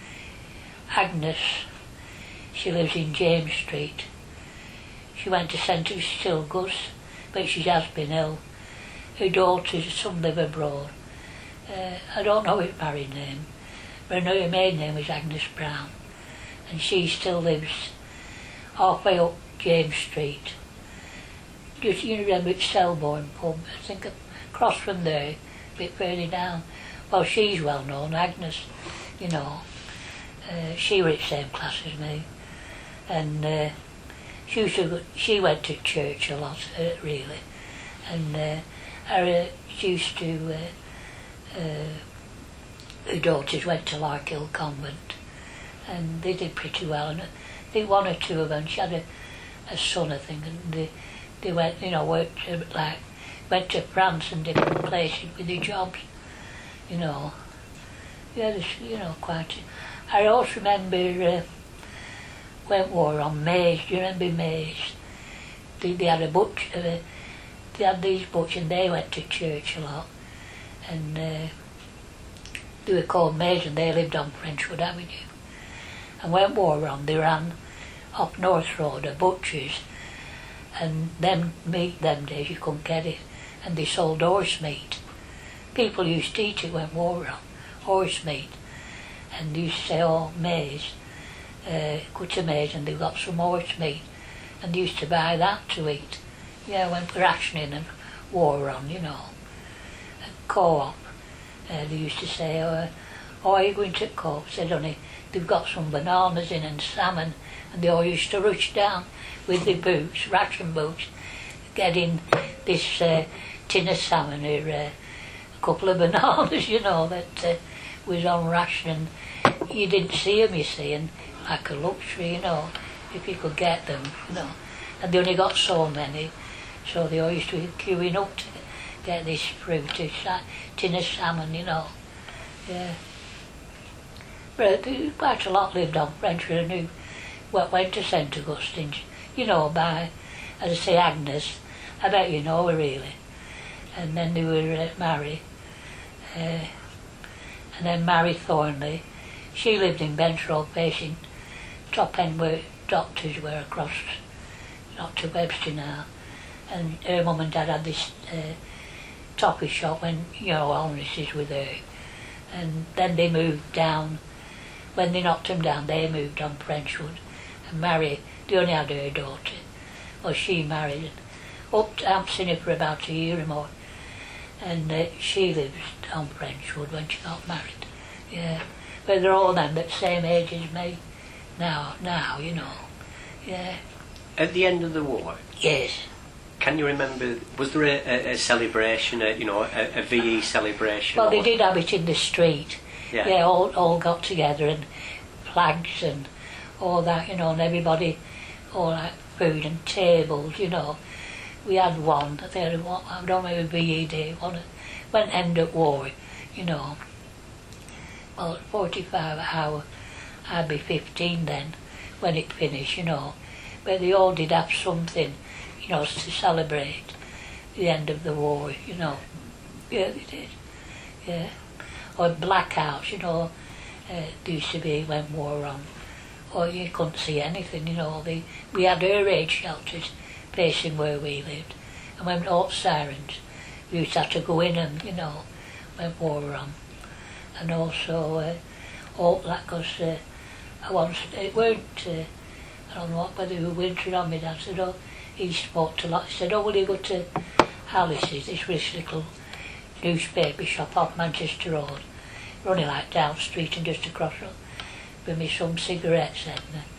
Agnes, she lives in James Street. She went to Centre, she still goes, but she has been ill. Her daughters, some live abroad. Uh, I don't know her married name, but I know her maiden name was Agnes Brown. And she still lives halfway up James Street. Just, you remember it's Selborne pub, I think across from there, a bit further down. Well, she's well known, Agnes, you know. Uh, she was at the same class as me. And uh, she, used to go, she went to church a lot, uh, really. And uh, her, she used to, uh, uh, her daughters went to Larkhill Convent, and they did pretty well. And I think one or two of them, she had a, a son, I think, and they, they went, you know, worked, uh, like, went to France and different places with their jobs, you know. Yeah, there's, you know, quite. I also remember uh, when we were on Maze, do you remember Maze? They, they had a butch, uh, they had these butchers and they went to church a lot. And uh, they were called Maze and they lived on Frenchwood Avenue. And when we were on, they ran up North Road, a butchers, and them meat them days you couldn't get it. And they sold horse meat. People used to eat it when we were on, horse meat. And they used to say, oh, Maze, uh, go to Maze and they've got some horse meat. And they used to buy that to eat. Yeah, when rationing and war on, you know. And Co-op, uh, they used to say, oh, oh, are you going to Co-op? Said, honey, they've got some bananas in and salmon. And they all used to rush down with their boots, ration boots, getting this uh, tin of salmon or uh, a couple of bananas, you know, that uh, was on ration and you didn't see them, you see, and like a luxury, you know, if you could get them, you know. And they only got so many, so they always used to be queuing up to get this fruit, a sa- tin of salmon, you know. Yeah. But there- quite a lot lived on Frenchwood who went went to Saint Augustine's, you know, by, as I say, Agnes. I bet you know her, really. And then they were uh, married. Uh, and then Mary Thornley. She lived in Bents Road facing top end where doctors were across, not to Webster now. And her mum and dad had this uh, toffee shop when, you know, illnesses with her. And then they moved down. When they knocked them down, they moved on Frenchwood. And Mary, they only had her daughter. Well, she married. Up to, I haven't seen her for about a year or more. And uh, she lives on Frenchwood when she got married. Yeah. But they're all them the same age as me. Now, now, you know. Yeah. At the end of the war, Yes. can you remember, was there a, a, a celebration, a, you know, a, a V E celebration? Well, they or- did have it in the street. Yeah. Yeah, all, all got together and flags and all that, you know, and everybody, all that food and tables, you know. We had one, I think, one- I don't know if V E did, one went end at war, you know. Well, forty-five hour, I'd be fifteen then when it finished, you know. But they all did have something, you know, to celebrate the end of the war, you know. Yeah, they did. Yeah. Or blackouts, you know, uh, there used to be when war on. Or you couldn't see anything, you know. The, we had air raid shelters facing where we lived. And when all sirens, we used to have to go in and, you know, when war were on. And also, uh, all that, because uh, I once, it weren't, uh, I don't know what, whether we were wintering on me, Dad said, oh, he smoked a lot. He said, oh, will you go to Alice's, this rich little newspaper shop off Manchester Road, running like down street and just across it, with me some cigarettes then.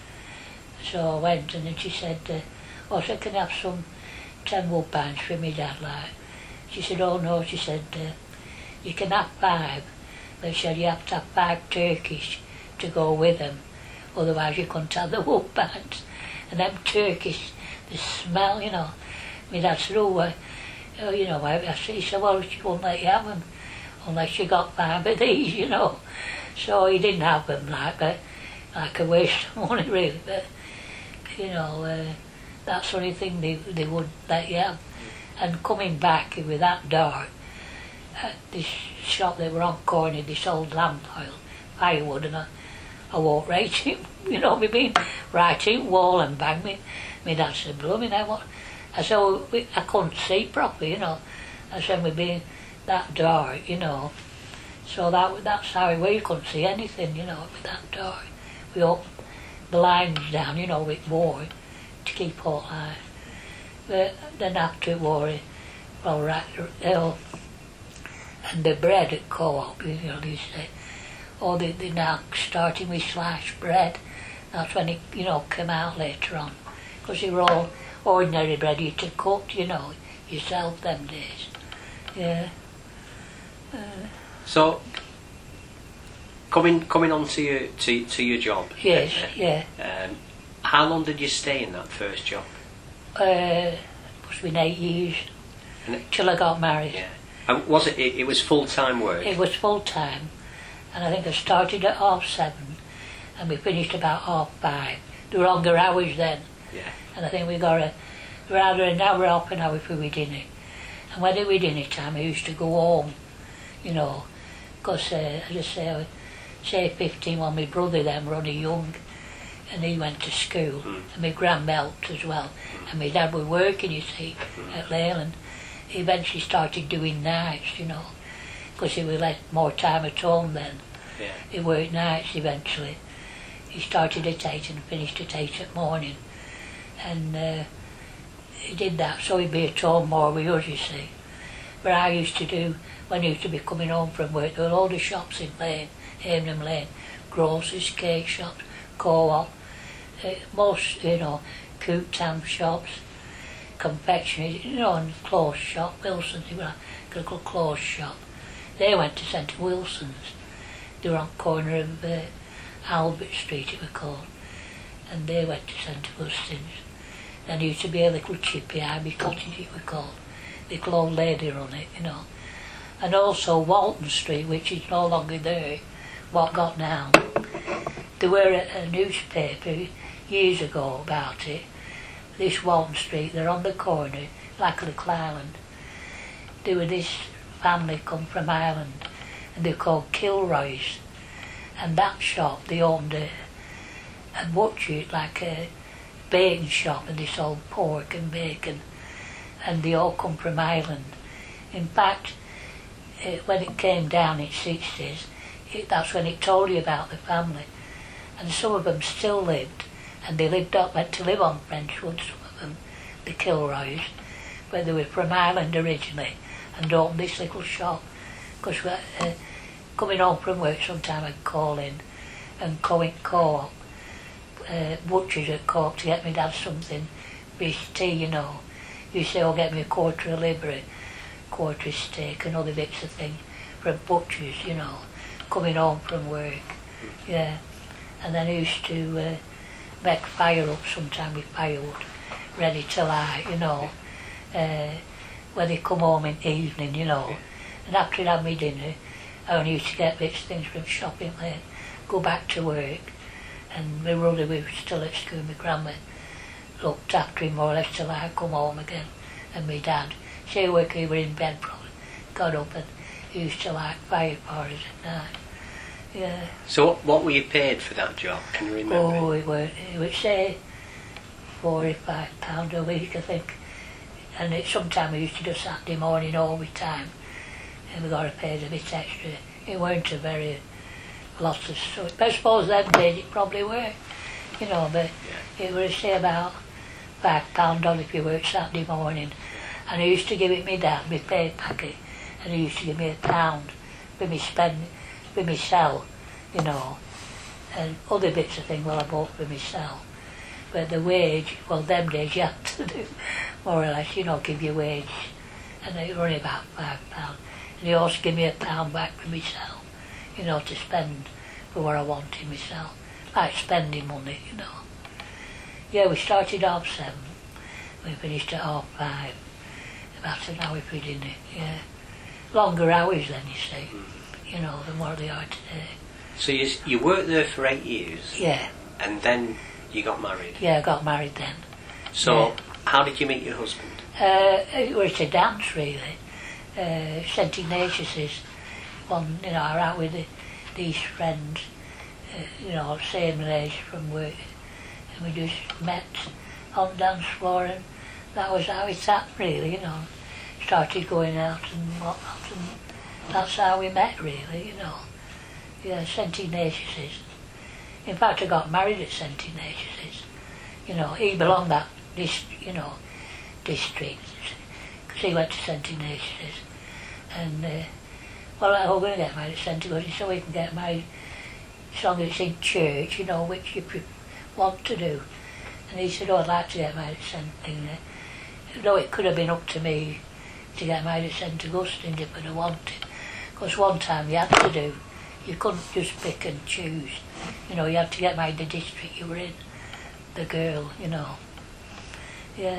So I went and then she said, uh, oh, so can I have some ten woodbines for me, Dad, like? She said, oh no, she said, uh, you can have five, but she said you have to have five turkeys to go with them, otherwise you couldn't have the woodbines. And them turkeys, the smell, you know. My dad said, oh, uh, oh you know, I said, he said, well, she won't let you have them unless you got five of these, you know. So he didn't have them, like, but like a waste of money, really. But, you know, uh, that's the only thing they, they would let you have. And coming back with that dark, uh, this shop they were on corner, they sold lamp oil, firewood, and I, I walked right in, you know, me being right in wall and bang me. My dad said, blooming hell, what? I said, well, we, I couldn't see properly, you know. I said, we being that dark, you know. So that that's how it was, you couldn't see anything, you know, with that dark. We opened the blinds down, you know, with war to keep all light. But then after war, well, right, oh, and the bread at Co-op, you know, they say, oh, they, they're now starting with sliced bread. That's when it, you know, came out later on. Because they were all ordinary bread you to cook, you know, yourself them days. Yeah. Uh, So, coming coming on to your to, to your job. yes, uh, yeah. Um, how long did you stay in that first job? Uh, must have been eight years And it- till I got married. Yeah. And was it? It, it was full time work. It was full time, and I think I started at half seven, and we finished about half five. There were longer hours then, Yeah. and I think we got a rather an hour, half an hour for we dinner. And when it was dinner time, I used to go home, you know, because uh, as I say, I was, say fifteen when my brother then were only young, and he went to school, Mm. and my gran helped as well, and my dad was working, you see, at Leyland. He eventually started doing nights, you know, because he would let more time at home then. Yeah. He worked nights eventually. He started at eight and finished at eight at morning. And uh, he did that, so he'd be at home more with us, you see. But I used to do, when he used to be coming home from work, there were all the shops in Lane, Havenham Lane, grocers, cake shops, Co-op, uh, most, you know, coot tam shops, confectionery, you know, and clothes shop, Wilson's, they were a little clothes shop. They went to Centre Wilson's. they were on the corner of uh, Albert Street, it was called, and they went to St Augustine's. Then there used to be a little chippy Ivy Cottage, it was called, little old lady on it, you know. And also Walton Street, which is no longer there, what got now. There were a, a newspaper years ago about it, this Walton Street, they're on the corner, like a little island. There were this family come from Ireland, and they're called Kilroys, and that shop, they owned a, a butcher, like a bacon shop, and they sold pork and bacon, and they all come from Ireland. In fact, uh, when it came down in sixties, it, that's when it told you about the family, and some of them still lived, and they lived up, went to live on Frenchwood, some of them, the Kilroys, but they were from Ireland originally, and opened this little shop, because uh, coming home from work sometime I'd call in, and go in Co-op, uh, butchers at Co-op to get me dad something, fish tea, you know. You say, oh, get me a quarter of liver, a quarter of steak, and other bits of things from butchers, you know, coming home from work, yeah. And then I used to uh, make fire up sometime with firewood, ready to light, you know, uh, when they come home in the evening, you know. And after I'd had my dinner, I only used to get bits of things from shopping lane, go back to work, and my brother was still at school, my grandma looked after him more or less till I come home again, and my dad, say work, he were in bed probably, got up and he used to light fire for us at night. Yeah. So what were you paid for that job? Can you remember? Oh, it was, it would say forty-five pounds a week, I think. And it, sometimes we used to do Saturday morning all the time, and we got to pay a bit extra. It weren't a very lot of stuff. But I suppose them days it probably were, you know, but yeah. It would say about five pounds on if you worked Saturday morning. And I used to give it me dad, my pay packet, and he used to give me a pound for me spend, for myself, you know, and other bits of things, well, I bought for myself. But the wage, well, them days you had to do more or less, you know, give your wage, and they were only about five pounds. And he also give me a pound back for myself, you know, to spend for what I wanted myself, like spending money, you know. Yeah, we started at half seven, we finished at half five, about an hour for dinner, yeah. Longer hours then, you see, you know, than what they are today. So you, you worked there for eight years? Yeah. And then you got married? Yeah, I got married then. So, yeah. How did you meet your husband? Uh, it was a dance, really. Uh, Saint Ignatius's, one, you know, I was out with the, these friends, uh, you know, same age from work, and we just met on the dance floor, and that was how it happened, really, you know. Started going out and whatnot, and that's how we met, really, you know. Yeah, Saint Ignatius's. In fact, I got married at Saint Ignatius's. You know, he belonged that, this, you know, district, because he went to Saint Ignatius's. And, uh, well, we're going to get married at Saint Ignatius, so we can get married as long as it's in church, you know, which you want to do. And he said, oh, I'd like to get married at Saint Ignatius. Though it could have been up to me to get married at Saint Augustine if I'd wanted. Because one time you had to do, you couldn't just pick and choose. You know, you had to get married in the district you were in, the girl, you know. Yeah.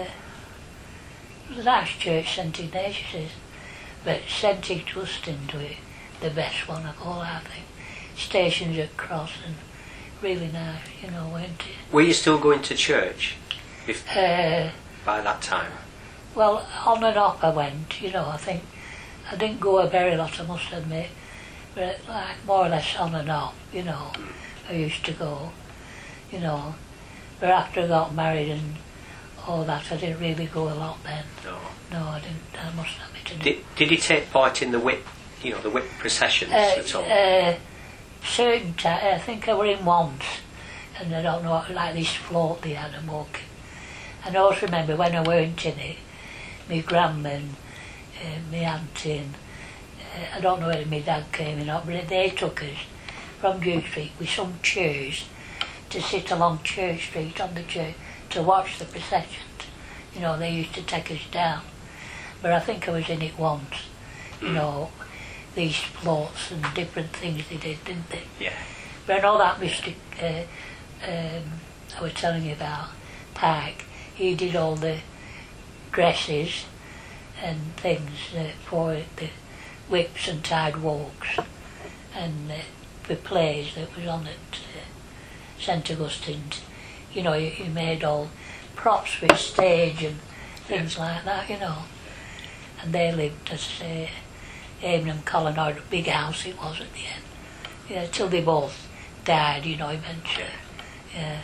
It was a nice church, Saint Ignatius's. But Saint Augustine do it, the best one of all, I think. Stations at Cross, and really nice, you know, weren't it? Were you still going to church if, uh, by that time? Well, on and off I went, you know, I think. I didn't go a very lot, I must admit. But like more or less on and off, you know, I used to go, you know. But after I got married and all that, I didn't really go a lot then. No. No, I didn't, I must admit I didn't. Did, did he take part in the whip, you know, the whip processions uh, at all? Uh, certain times, I think I were in once, and I don't know, what, like this float they had, I'm walking. And I also remember when I weren't in it, my grandma and uh, my auntie and uh, I don't know whether my dad came or not, but they took us from Dew Street with some chairs to sit along Church Street on the church to watch the processions. You know, they used to take us down. But I think I was in it once, you know, these plots and different things they did, didn't they? Yeah. But I know that Mister Uh, um, I was telling you about, Pike, he did all the dresses and things uh, for the whips and tide walks and uh, the plays that was on at uh, Saint Augustine's. You know, he, he made all props for his stage and things like that, you know. And they lived, as I say, Eamon and Collinard, a big house it was at the end. Yeah, till they both died, you know, eventually. Yeah.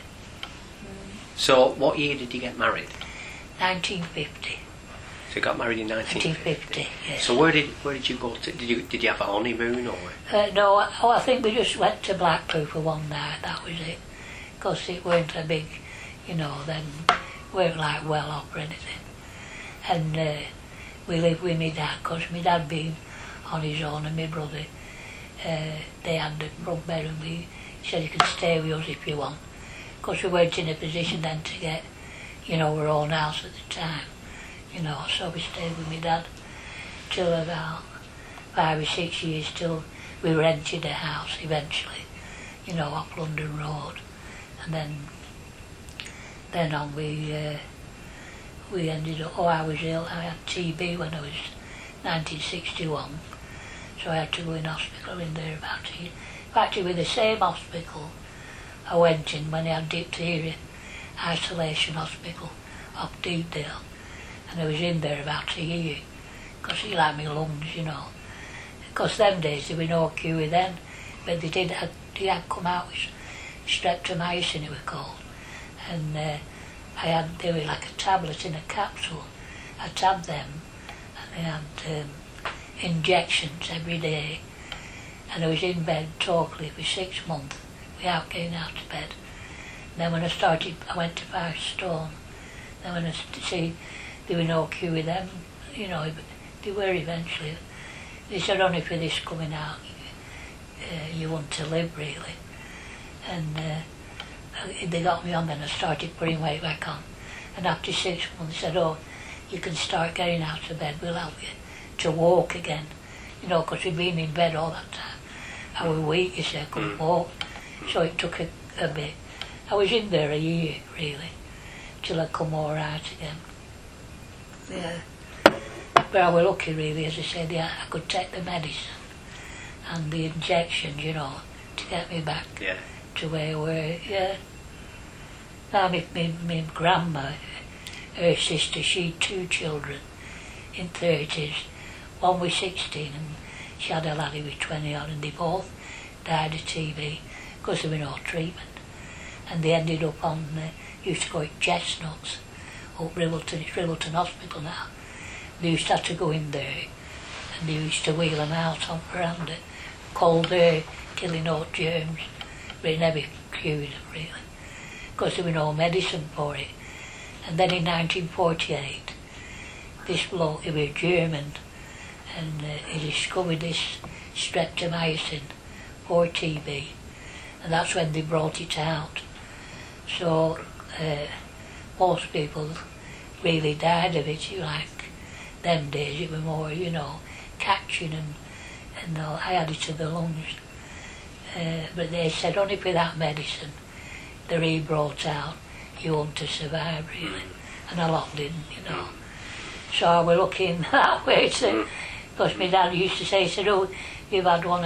So, what year did you get married? nineteen fifty. So you got married in nineteen fifty. nineteen fifty, yes. So where did where did you go to? Did you did you have a honeymoon or? Uh, no, I- oh, I think we just went to Blackpool for one night, that was it. Because it weren't a big, you know, then weren't like well off or anything. And uh, we lived with my dad, because my dad being on his own and my brother, uh, they had the front bed and we said you can stay with us if you want. Because we weren't in a position then to get, you know, our own house at the time, you know, so we stayed with my dad till about five or six years till we rented a house eventually, you know, up London Road. And then, then on we, uh, we ended up, oh, I was ill, I had T B when I was nineteen sixty-one, so I had to go in hospital in there about a year. Actually, with the same hospital I went in when I had diphtheria, isolation hospital up Deepdale, and I was in there about a year because he liked my lungs, you know. Because them days there were no cure then, but they did have, they had come out with streptomycin, it was called, and uh, I had, they were like a tablet in a capsule. I'd have them, and they had um, injections every day, and I was in bed totally for six months without getting out of bed. And then when I started, I went to five stone. Then when I st- see there were no cure with them, you know, but they were eventually. They said only for this coming out, uh, you want to live really. And uh, they got me on, then I started putting weight back on. And after six months, they said, oh, you can start getting out of bed, we'll help you to walk again. You know, because we'd been in bed all that time. I was weak, you see, I couldn't walk. So it took a, a bit. I was in there a year, really, till I come all right again. Yeah. But I was lucky, really, as I said, yeah, I could take the medicine and the injections, you know, to get me back Yeah. to where I were, yeah. Now, my, my, my grandma, her sister, she had two children in thirties. One was sixteen and she had a laddie with twenty odd, and they both died of T B because there was no treatment. And they ended up on, uh, used to go at Chestnuts, up Ribbleton, it's Ribbleton Hospital now. They used to have to go in there and they used to wheel them out on veranda, cold air, killing all germs, but it never cured them really, because there was no medicine for it. And then in nineteen forty-eight, this bloke, he was German, and uh, he discovered this streptomycin for T B, and that's when they brought it out. So uh, most people really died of it, you like. Them days it was more, you know, catching and, and all. I had it to the lungs. Uh, but they said only for that medicine that he brought out, you want to survive really. And a lot didn't, you know. So I was looking that way too. Because my dad used to say, he said, oh, you've had one of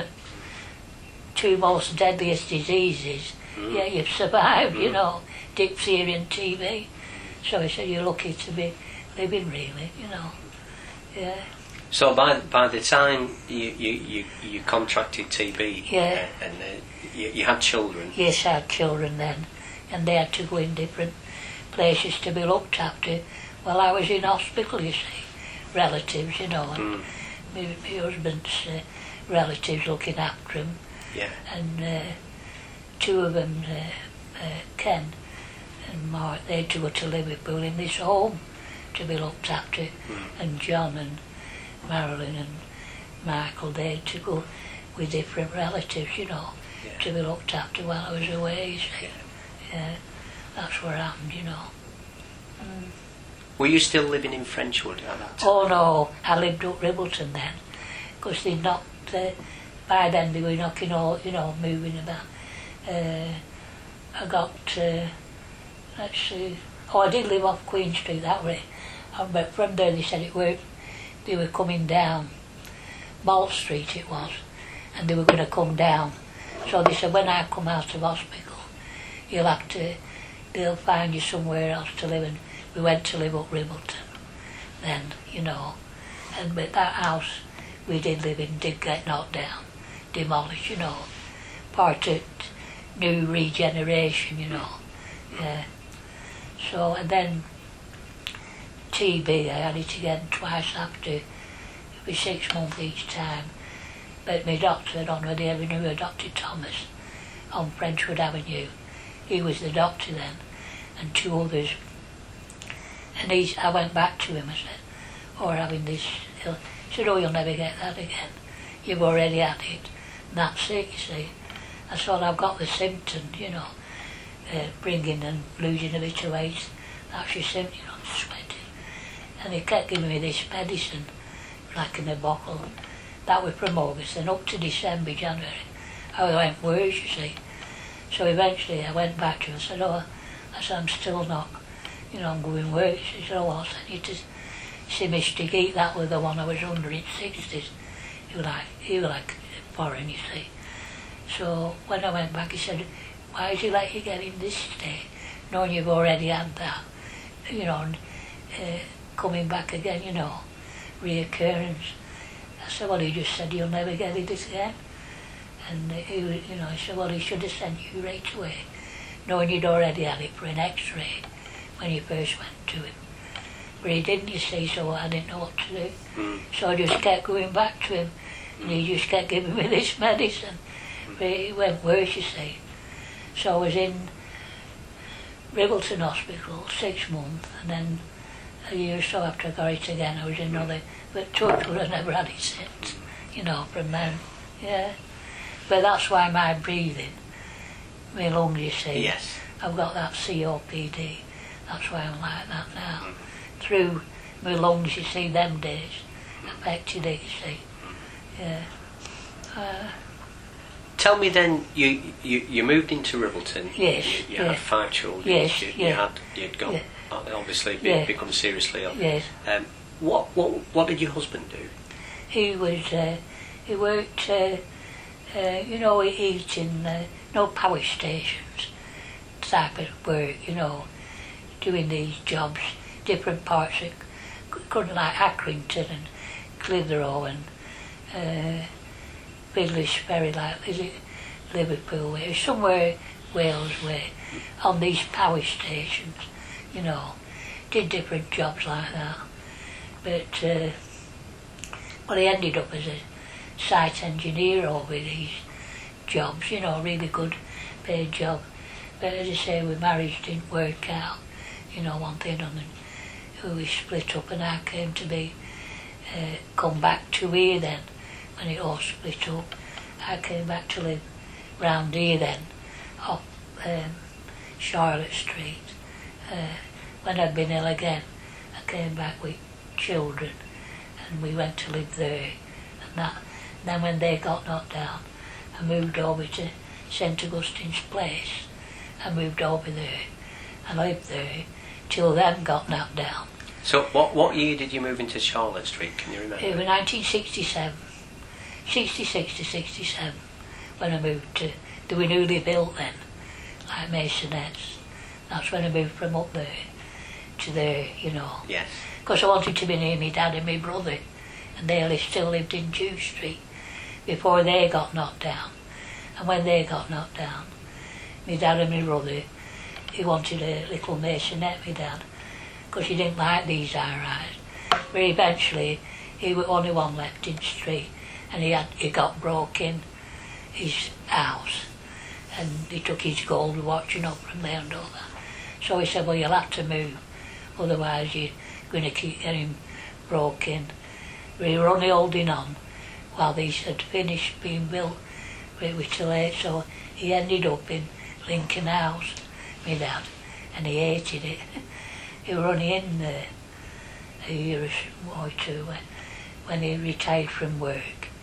two most deadliest diseases, mm. yeah, you've survived, mm. you know, diphtheria and T B. So he said, you're lucky to be living really, you know. Yeah. So by by the time you you, you, you contracted T B, yeah. uh, and uh, you, you had children. Yes, I had children then, and they had to go in different places to be looked after. Well, I was in hospital, you see, relatives, you know, and mm. my, my husband's uh, relatives looking after him. Yeah. And uh, two of them, uh, uh, Ken and Mark, they had to go to Liverpool in this home to be looked after, mm. and John and Marilyn and Michael, they had to go with different relatives, you know, yeah. to be looked after while I was away, you see. Yeah. Yeah, that's what happened, you know. Mm. Were you still living in Frenchwood at that time? Oh no, I lived up Ribbleton then, because they'd knocked uh, by then they were knocking all, you know, moving about. Uh, I got, uh, let's see, oh, I did live off Queen Street, that way. Um, but from there they said it were, they were coming down, Mall Street it was, and they were going to come down. So they said, when I come out of hospital, you'll have to, they'll find you somewhere else to live. And we went to live up Ribbleton then, you know. And but that house we did live in did get knocked down, demolished, you know. Part of new regeneration, you know. Yeah. So, and then T B, I had it again twice after. It was six months each time. But my doctor, I don't know whether you ever knew of Doctor Thomas on Frenchwood Avenue. He was the doctor then, and two others. And he's, I went back to him, I said, oh, we're having this. He said, oh, you'll never get that again. You've already had it. And that's it, you see. I thought, I've got the symptoms, you know, uh, bringing and losing a bit of weight. That's your symptom, you know, sweating. And he kept giving me this medicine, like in a bottle. That was from August, and up to December, January, I went worse, you see. So eventually I went back to him and said, oh, I said, I'm still not, you know, I'm going worse. He said, oh, I'll send you to see Mister Geek. That was the one I was under in sixties. He was like, he was like foreign, you see. So when I went back, he said, why did he let you get in this state, knowing you've already had that, you know, and, uh, coming back again, you know, reoccurrence. I said, well, he just said you'll never get it again. And he, you know, he said, well, he should have sent you right away, knowing you'd already had it for an X-ray when you first went to him. But he didn't, you see, so I didn't know what to do. Mm. So I just kept going back to him, and he just kept giving me this medicine. But it went worse, you see. So I was in Ribbleton Hospital six months, and then a year or so after I got it again, I was in another, but touch wood, I never had it since, you know, from then, yeah. But that's why my breathing, my lungs, you see, yes. I've got that C O P D, that's why I'm like that now. Mm. Through my lungs, you see, them days, affected it, you see, yeah. Uh, Tell me then, you, you, you moved into Ribbleton, yes, you, you yes. had five children, yes, you, yeah. you had, you'd got, yeah. obviously be, yeah. become seriously ill. Yes. Um, what, what, what did your husband do? He was, uh, he worked, uh, uh, you know, eating, uh, no power stations type of work, you know, doing these jobs, different parts of, couldn't like Accrington and Clitheroe and uh, Fiddler's Ferry, like, is it Liverpool way, somewhere Wales way, on these power stations, you know, did different jobs like that. But, uh, well, he ended up as a site engineer over these jobs, you know, really good paid job. But as I say, with marriage didn't work out, you know, one thing on the, we split up, and I came to be, uh, come back to here then, when it all split up. I came back to live round here then, off um, Charlotte Street. Uh, when I'd been ill again, I came back with children, and we went to live there. And that. And then when they got knocked down, I moved over to Saint Augustine's Place. I moved over there. I lived there till them got knocked down. So what what year did you move into Charlotte Street? Can you remember? It was nineteen sixty-seven, sixty-six to sixty-seven, when I moved to. They were newly built then, like masonettes. That's when I moved from up there to there, you know. Yes. Because I wanted to be near my dad and my brother, and they still lived in Jew Street before they got knocked down. And when they got knocked down, my dad and my brother, he wanted a little masonette, my dad, because he didn't like these high-rise. But eventually, he was only one left in the street, and he had he got broke in his house, and he took his gold watch and up from there and all that. So he said, well, you'll have to move, otherwise you're going to keep getting broke in. We were only holding on while these had finished being built, but it was too late, so he ended up in Lincoln House, my dad, and he hated it. He was only in there a year or two when he retired from work.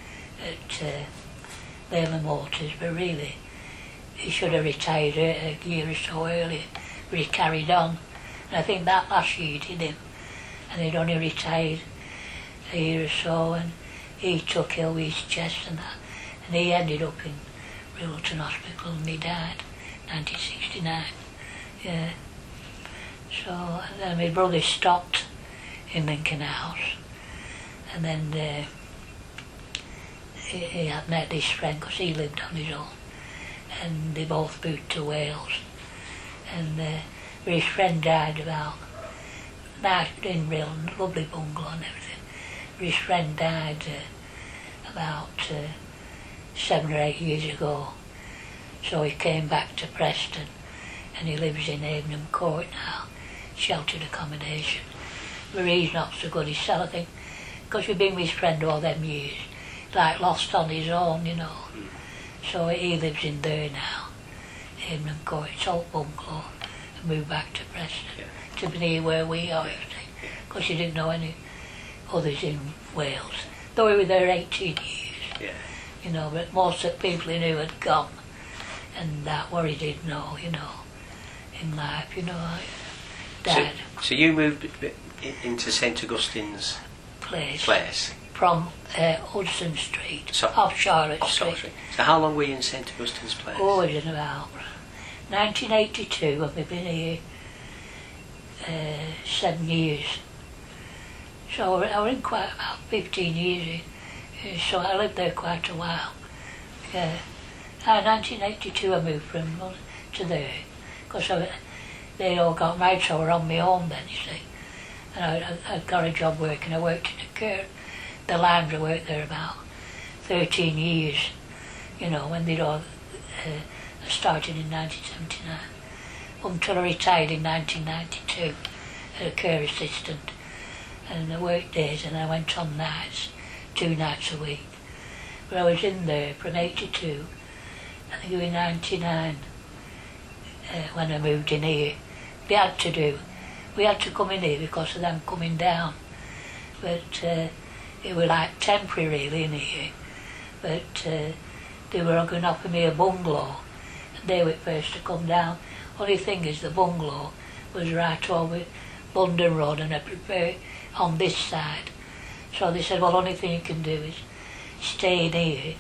at uh, Lehman Motors, but really he should have retired a, a year or so earlier, but he carried on. And I think that last year did him, and he'd only retired a year or so, and he took ill with his chest and that, and he ended up in Riddleton Hospital and he died nineteen sixty-nine. Yeah. So and then my brother stopped in Lincoln House, and then uh, he, he had met this friend because he lived on his own, and they both moved to Wales, and uh, his friend died about nice in real lovely bungalow and everything. His friend died uh, about uh, seven or eight years ago, so he came back to Preston, and he lives in Avenham Court now, sheltered accommodation. But he's not so good himself, I think, because we've been with his friend all them years, like lost on his own, you know. So he lives in there now, Avenham Court, it's old bungalow, and moved back to Preston, yeah. to be near where we are, you think, because he didn't know any others in Wales, though he was there eighteen years, yeah. you know, but most of the people he knew had gone, and that what he did know, you know, in life, you know, died. So, so you moved into Saint Augustine's place, place. from uh, Hudson Street, so, off Charlotte off Street. Street. So how long were you in Saint Augustine's place? Oh, it was in about nineteen eighty-two, and we've been here uh, seven years. So I was in quite about fifteen years, so I lived there quite a while. Yeah. In nineteen eighty-two I moved from to there, because they all got married, so I was on my own then, you see. And I, I got a job working, I worked in the care, the laundry, worked there about thirteen years, you know, when they'd all uh, started in nineteen seventy-nine, until I retired in nineteen ninety-two as a care assistant. And I worked days and I went on nights, two nights a week. But I was in there from eighty-two, I think it was ninety-nine, uh, when I moved in here. We had to do, we had to come in here because of them coming down. But uh, it was like temporary really in here. But uh, they were going to offer me a bungalow, and they were first to come down. Only thing is the bungalow was right over London Road, and I prefer on this side. So they said, well, only thing you can do is stay in here.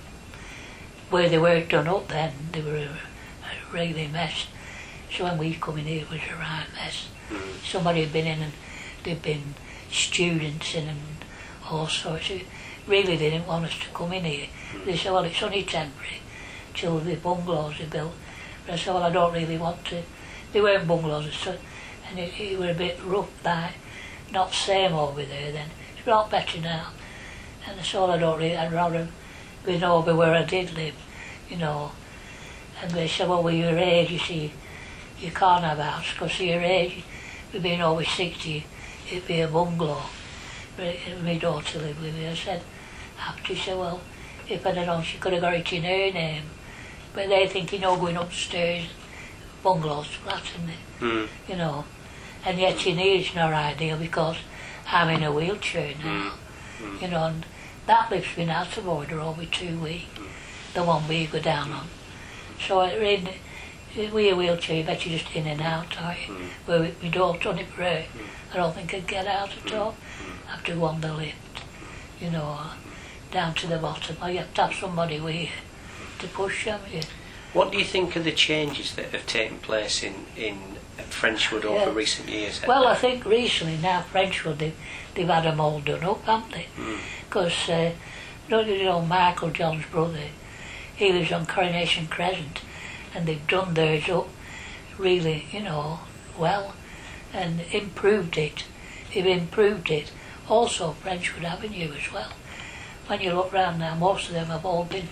Where they weren't done up then, they were a, a really mess. So when we come in here, it was a right mess. Mm. Somebody had been in and there'd been students in and all sorts. It really they didn't want us to come in here. Mm. They said, well, it's only temporary till the bungalows are built. But I said, well, I don't really want to. They weren't bungalows, so, and it, it were a bit rough by. Not same over there then. It's a lot better now. And that's all I don't really, I'd rather been over where I did live, you know. And they said, well, with your age, you see, you can't have a house, because of your age, with being over sixty, it'd be a bungalow. But my daughter lived with me. I said, after, she said, well, if I'd have known, she could have got it in her name. But they think, you know, going upstairs, bungalows flat, isn't it? Mm. You know. And yet in here it's not ideal because I'm in a wheelchair now, mm. you know, and that lifts me out of order over two weeks, mm. the one we go down on. So in, with a wheelchair, you bet you're just in and out, aren't you? Mm. Where we, we don't done it for her, mm. I don't think I'd get out at all. I have to go on the lift, you know, down to the bottom. Or you have to have somebody with you to push them. You. What do you think of the changes that have taken place in, in Frenchwood over yeah. recent years? Well, I think recently now Frenchwood, they've, they've had them all done up, haven't they? Because, mm. uh, you know, Michael John's brother, he lives on Coronation Crescent, and they've done theirs up really, you know, well, and improved it. They've improved it. Also Frenchwood Avenue as well. When you look round now, most of them have all been,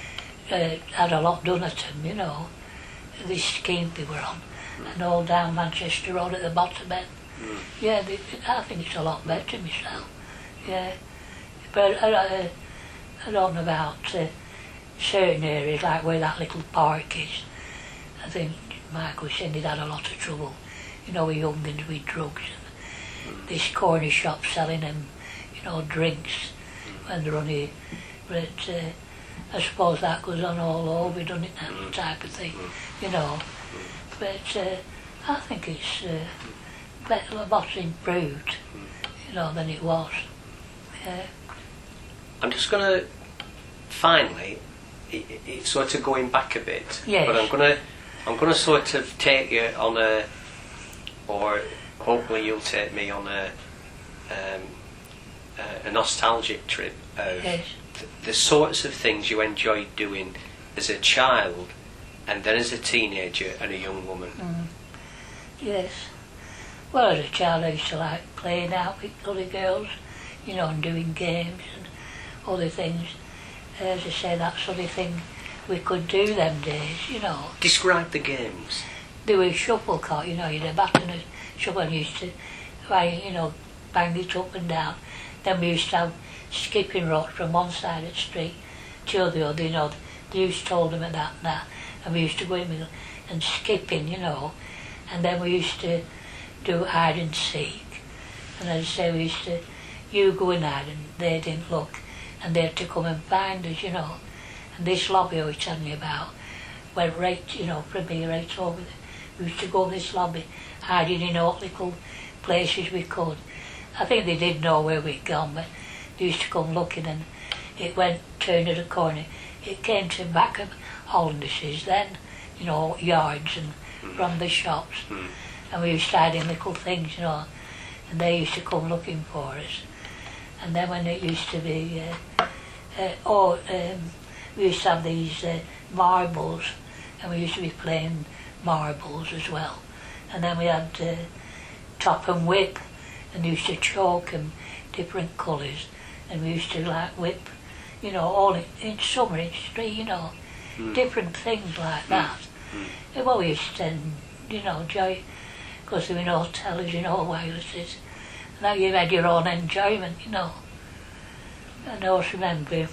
uh, had a lot done at them, you know, this scheme they were on. And all down Manchester Road at the bottom end. Mm. Yeah, they, I think it's a lot better myself. Yeah, but I, I, I don't know about uh, certain areas like where that little park is. I think Mike was saying they'd had a lot of trouble, you know, with young'uns with drugs and mm. this corner shop selling them, you know, drinks mm. when they're only But uh, I suppose that goes on all over, doesn't it, that Mm. type of thing, Mm. you know. But uh, I think it's uh, better, a lot improved, you know, than it was. Yeah. I'm just going to, finally, it, it, it's sort of going back a bit, Yes. but I'm going to I'm going to sort of take you on a, or hopefully you'll take me on a, um, a, a nostalgic trip of Yes. th- the sorts of things you enjoyed doing as a child and then as a teenager and a young woman. Mm. Yes. Well, as a child I used to like playing out with other girls, you know, and doing games and other things. As I say, that sort of thing we could do them days, you know. Describe the games. There was shufflecock, you know, you'd have back in a shuffle and used to, bang, you know, bang it up and down. Then we used to have skipping ropes from one side of the street to the other, you know. They used to hold them at that and that. And we used to go in with and skipping, you know. And then we used to do hide and seek. And as I say, we used to, you go and hide and they didn't look. And they had to come and find us, you know. And this lobby I was telling you about went right, you know, from me right over there. We used to go in this lobby, hiding in all little places we could. I think they did know where we'd gone, but they used to come looking, and it went, turned at a corner. It came to the back of Hollander's then, you know, yards and from the shops. Mm. And we used to hide in little things, you know, and they used to come looking for us. And then when it used to be, uh, uh, oh, um, we used to have these uh, marbles, and we used to be playing marbles as well. And then we had uh, top and whip, and used to chalk them different colours, and we used to like whip, you know, all in, in summer in street, you know, Mm. different things like that. Mm. And well, we used to, you know, enjoy, because there were no television or wirelesses. Now you had your own enjoyment, you know. And I always remember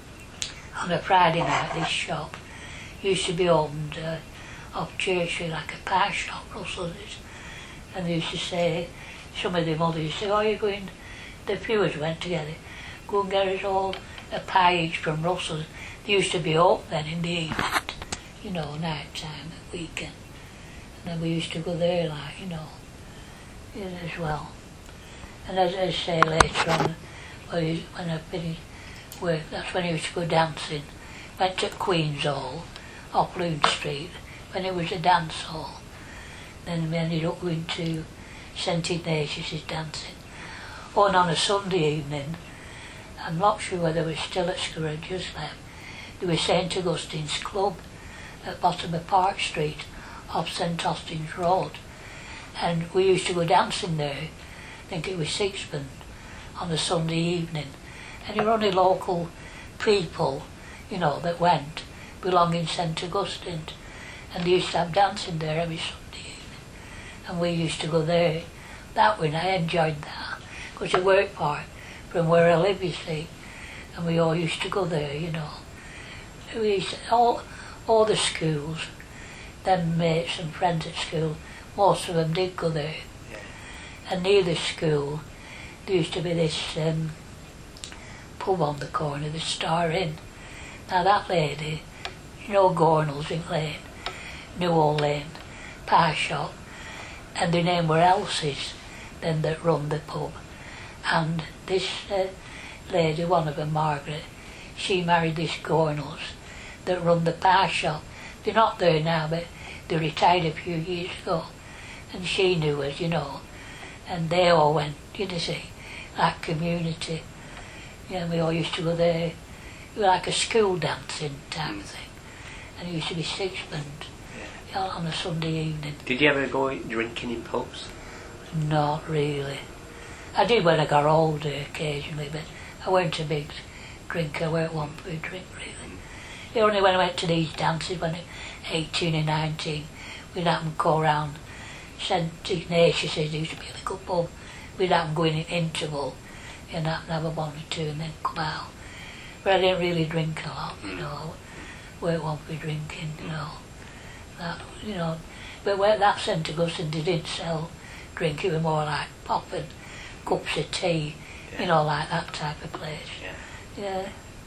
on a Friday night this shop used to be opened uh, off Church Street, like a pie shop, Russell's. And they used to say, some of the mothers used to say, oh, you're going, the viewers went together, go and get us all a pie each from Russell's. They used to be open then in the evening, you know, night time, at weekend. And then we used to go there, like, you know, yeah, as well. And as I say later on, well, you- when I finished work, that's when I used to go dancing. Went to Queen's Hall, off Loon Street, when it was a dance hall. Then we ended up going to Saint Ignatius's dancing. Oh, and on a Sunday evening, I'm not sure whether we're still at school or just left, there was Saint Augustine's Club at bottom of Park Street, off Saint Austin's Road. And we used to go dancing there, I think it was sixpence, on a Sunday evening. And there were only local people, you know, that went, belonging to Saint Augustine. And they used to have dancing there every Sunday evening. And we used to go there. That one, I enjoyed that, because it worked far from where I live, you see. And we all used to go there, you know. We used to, all, all the schools, them mates and friends at school, most of them did go there. Yeah. And near the school, there used to be this um, pub on the corner, the Star Inn. Now that lady, you know Gornall's in Lane, New Old Lane, pie shop, and their name were Elsie's, then that run the pub. And this uh, lady, one of them, Margaret, she married this Gornall's that run the pie shop. They're not there now, but they retired a few years ago. And she knew us, you know. And they all went, you know, see, like community. Yeah, we all used to go there. It was like a school dancing type of thing. And it used to be sixpence, Yeah. yeah, on a Sunday evening. Did you ever go drinking in pubs? Not really. I did when I got older occasionally, but I weren't a big drinker. I weren't one for a drink, really. It only when I went to these dances when I was eighteen and nineteen, we'd have them go around Saint Ignatius, there used to be a little pub. We'd have them go in an interval and have, have a one or two and then come out. But I didn't really drink a lot, you know. I weren't one for drinking, you know. That, you know. But where that Saint Augustine, they didn't sell drink, it was more like popping cups of tea, Yeah. you know, like that type of place. Yeah. Yeah.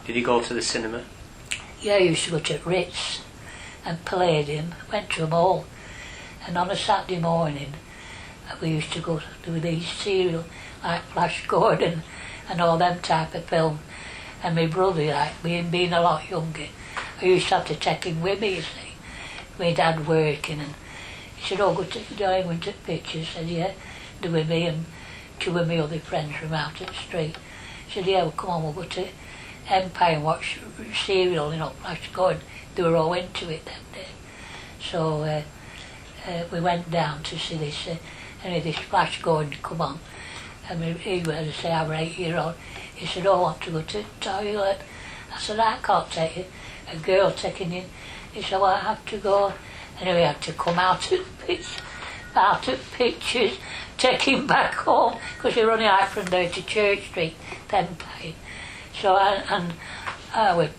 Did you go to the cinema? Yeah, I used to go to Ritz and Palladium, went to them all. And on a Saturday morning, we used to go to these serial, like Flash Gordon and all them type of film. And my brother, like me, being a lot younger, I used to have to take him with me, you see. My dad working, and he said, oh, go to, do I went to pictures? I said, yeah, do with me and two of my other friends from out at the street. He said, yeah, well, come on, we'll go to Empire and watch serial, you know, Flash Gordon. They were all into it that day. So uh, uh, we went down to see this, uh, and this Flash Gordon come on. And we, he was, as I say, I was eight year old. He said, oh, I want to go to the toilet. I said, I can't take you. A girl taking in. He said, well, I have to go. And we had to come out of pictures, out of pictures, take him back home, because we were only out from there to Church Street, then paid. So, I, and I was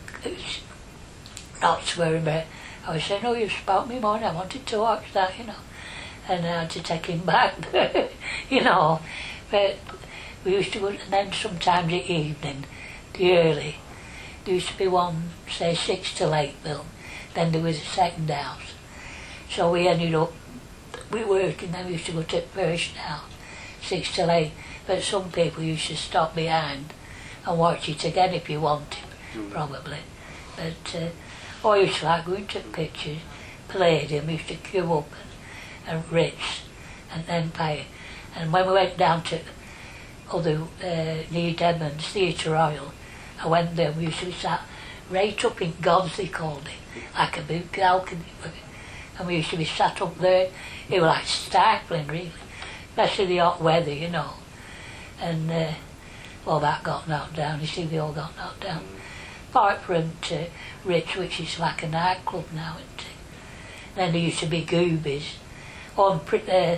not swearing, but I was saying, oh, you spoke me more, and I wanted to watch that, you know. And I had to take him back, you know. But we used to go, and then sometimes at evening, the early, there used to be one, say, six till eight film. Then there was a second house. So we ended up, we worked, and then we used to go to the first house, six till eight. But some people used to stop behind and watch it again if you wanted, mm. probably. But uh, I used to like going to pictures, Palladium, used to queue up, and, and Ritz, and Empire. And when we went down to other, uh, near Edmonds, Theatre Royal, I went there, we used to be sat right up in God's, they called it, like a big balcony. And we used to be sat up there. It was like stifling, really, especially the hot weather, you know. And, uh, well, that got knocked down. You see, they all got knocked down. Apart from uh, Ritz, which is like a nightclub now, isn't it? Then there used to be Goobies. On uh, uh,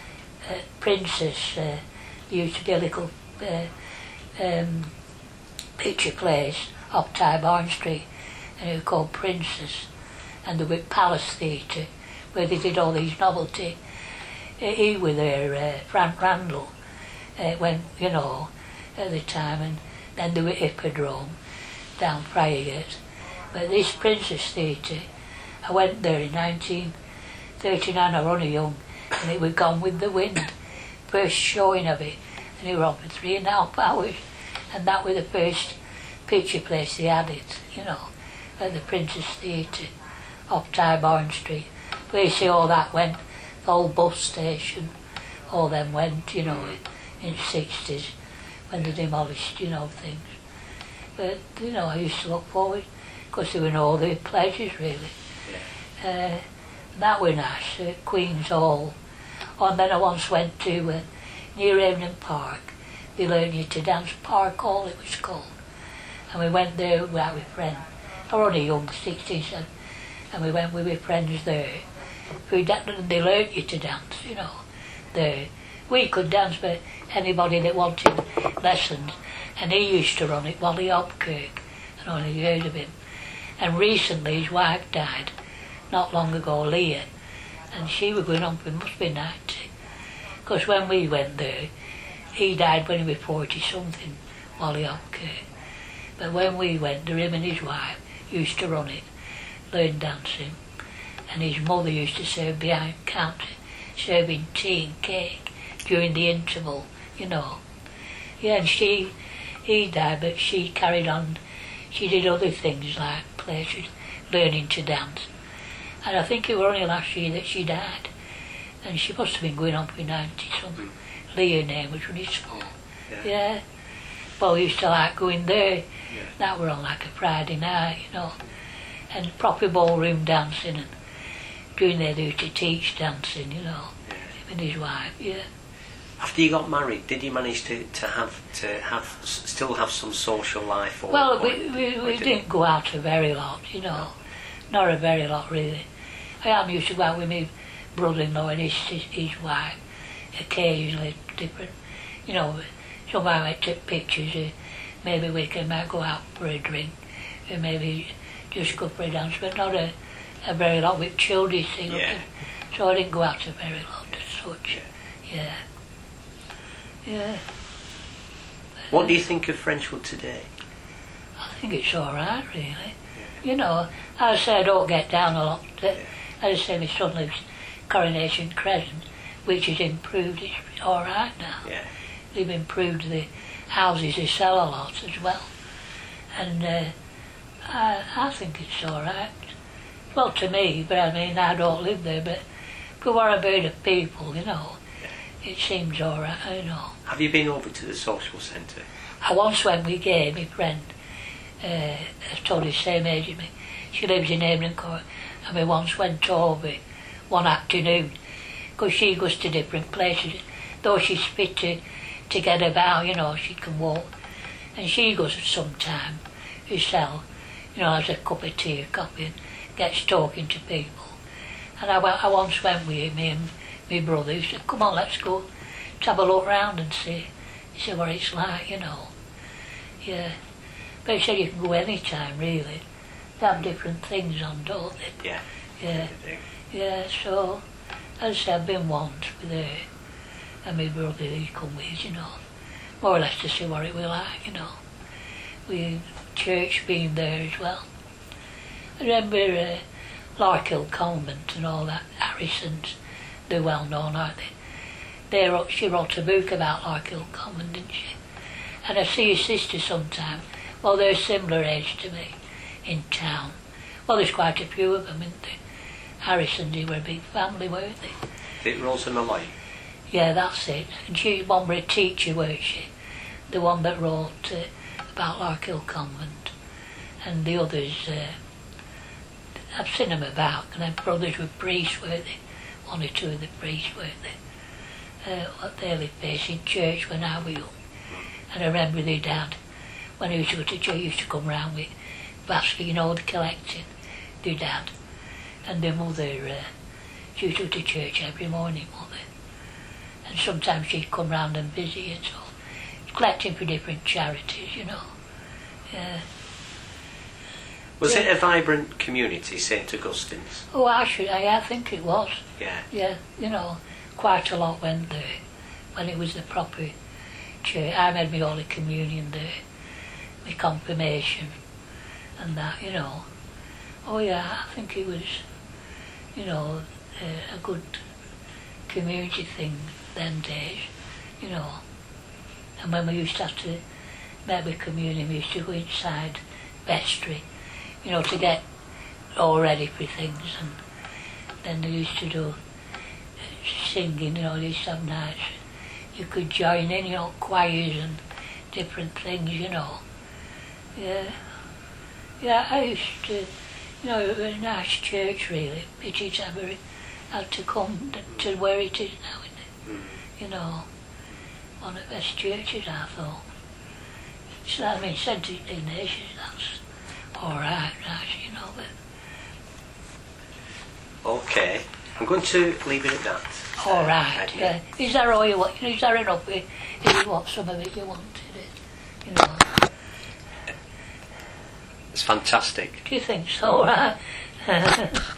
Princess, uh, there used to be a little uh, um, picture place up Tyburn Street, and it was called Princess. And there was Palace Theatre, where they did all these novelty. Uh, he was there, uh, Frank Randall, uh, when, you know, at the time, and then there was Hippodrome down Friargate. But this Princess Theatre, I went there in nineteen thirty-nine, I was only young, and it was Gone with the Wind, first showing of it, and it was on for three and a half hours, and that was the first picture place they had it, you know, at the Princess Theatre, off Tyburn Street. But you see all that went, the whole bus station, all them went, you know, in the sixties, when they demolished, you know, things. But, you know, I used to look forward, because there were all the pleasures, really. Uh, that were nice, uh, Queen's Hall. Oh, and then I once went to, uh, near Avon Park, they learned you to dance, Park Hall it was called. And we went there with our friends. I was only young, sixteen, seventeen, and we went with our friends there. We and they learned you to dance, you know, there. We could dance, but anybody that wanted lessons, and he used to run it, Wally Hopkirk, and only heard of him. And recently his wife died, not long ago, Leah, and she was going on for, must be ninety. Because when we went there, he died when he was forty something, Wally Hopkirk. But when we went there, him and his wife used to run it, learn dancing, and his mother used to serve behind the counter, serving tea and cake during the interval, you know. Yeah, and she, he died, but she carried on, she did other things like pleasures, learning to dance. And I think it was only last year that she died, and she must have been going on for ninety something. Leah name was really small. Yeah. yeah. Well, we used to like going there. Yeah. That were on like a Friday night, you know, and proper ballroom dancing, and doing there they used to teach dancing, you know, yeah. him and his wife, yeah. After you got married, did you manage to, to have to have still have some social life? Or, well, or, we we, or we didn't? didn't go out a very lot, you know, no. not a very lot really. I am used to go out with my brother-in-law and his, his his wife, occasionally different, you know. Sometimes I took pictures. Uh, maybe we can might go out for a drink, or maybe just go for a dance, but not a, a very lot with children. See, yeah. So I didn't go out a very lot as such. Yeah. Yeah. What do you think of Frenchwood today? I think it's all right, really. You know, I say I don't get down a lot. Uh, As I say, my son lives Coronation Crescent, which is improved. It's all right now. Yeah. They've improved the houses they sell a lot as well. And uh, I, I think it's all right. Well, to me, but I mean, I don't live there, but for what about the people, you know, it seems all right, you know. Have you been over to the social centre? I once went with Gay, my friend, uh, I told her the same age as me. She lives in Abraham Court, and we once went over one afternoon, because she goes to different places. Though she's fit to, to get about, you know, she can walk. And she goes sometime herself, you know, has a cup of tea, a coffee, and gets talking to people. And I, went, I once went with me and my brother. He said, come on, let's go to have a look round and see, see what it's like, you know. Yeah. But he said you can go any time, really. They have different things on, don't they? Yeah. Yeah. Yeah, so, as I said, I've been once with her and my brother, he come with, you know, more or less to see what it was like, you know. We church being there as well. I remember uh, Larkhill Convent and all that, Harrison's, they're well known, aren't they? They wrote, she wrote a book about Larkhill Convent, didn't she? And I see her sister sometime. Well, they're similar age to me in town. Well, there's quite a few of them, isn't there? Harrison, they were a big family, weren't they? Is it Rosa Malloy? Yeah, that's it. And she one was a teacher, weren't she? The one that wrote uh, about Larkhill Convent. And the others, uh, I've seen them about, and their brothers were priests, weren't they? One or two of the priests, weren't they? Uh, what they lived facing church when I was young. And I remember their dad, when he used to go to church, he used to come round with basket, you know, the collecting, their dad. And their mother, uh, she used to go to church every morning, mother. And sometimes she'd come round and visit and so, collecting for different charities, you know. Yeah. Was yeah. it a vibrant community, Saint Augustine's? Oh, actually, I, I think it was. Yeah. Yeah, you know, quite a lot went there when it was the proper church. I made my Holy Communion there, my confirmation and that, you know. Oh yeah, I think it was, you know, uh, a good community thing them days, you know. And when we used to have to make the communion, we used to go inside vestry, you know, to get all ready for things. And then they used to do singing, you know, they used to have nights. You could join in, you know, choirs and different things, you know. Yeah. Yeah, I used to, you know, it was a nice church, really. Pity to have it had to come to where it is now, isn't it? You know, one of the best churches, I thought. So, I mean, Saint Ignatius, that's all right, right, you know, but... Okay, I'm going to leave it at that. All uh, right, Edna. yeah. Is that all you want? Is that enough? Is it what some of it you wanted, it, you know? It's fantastic. Do you think so? Right?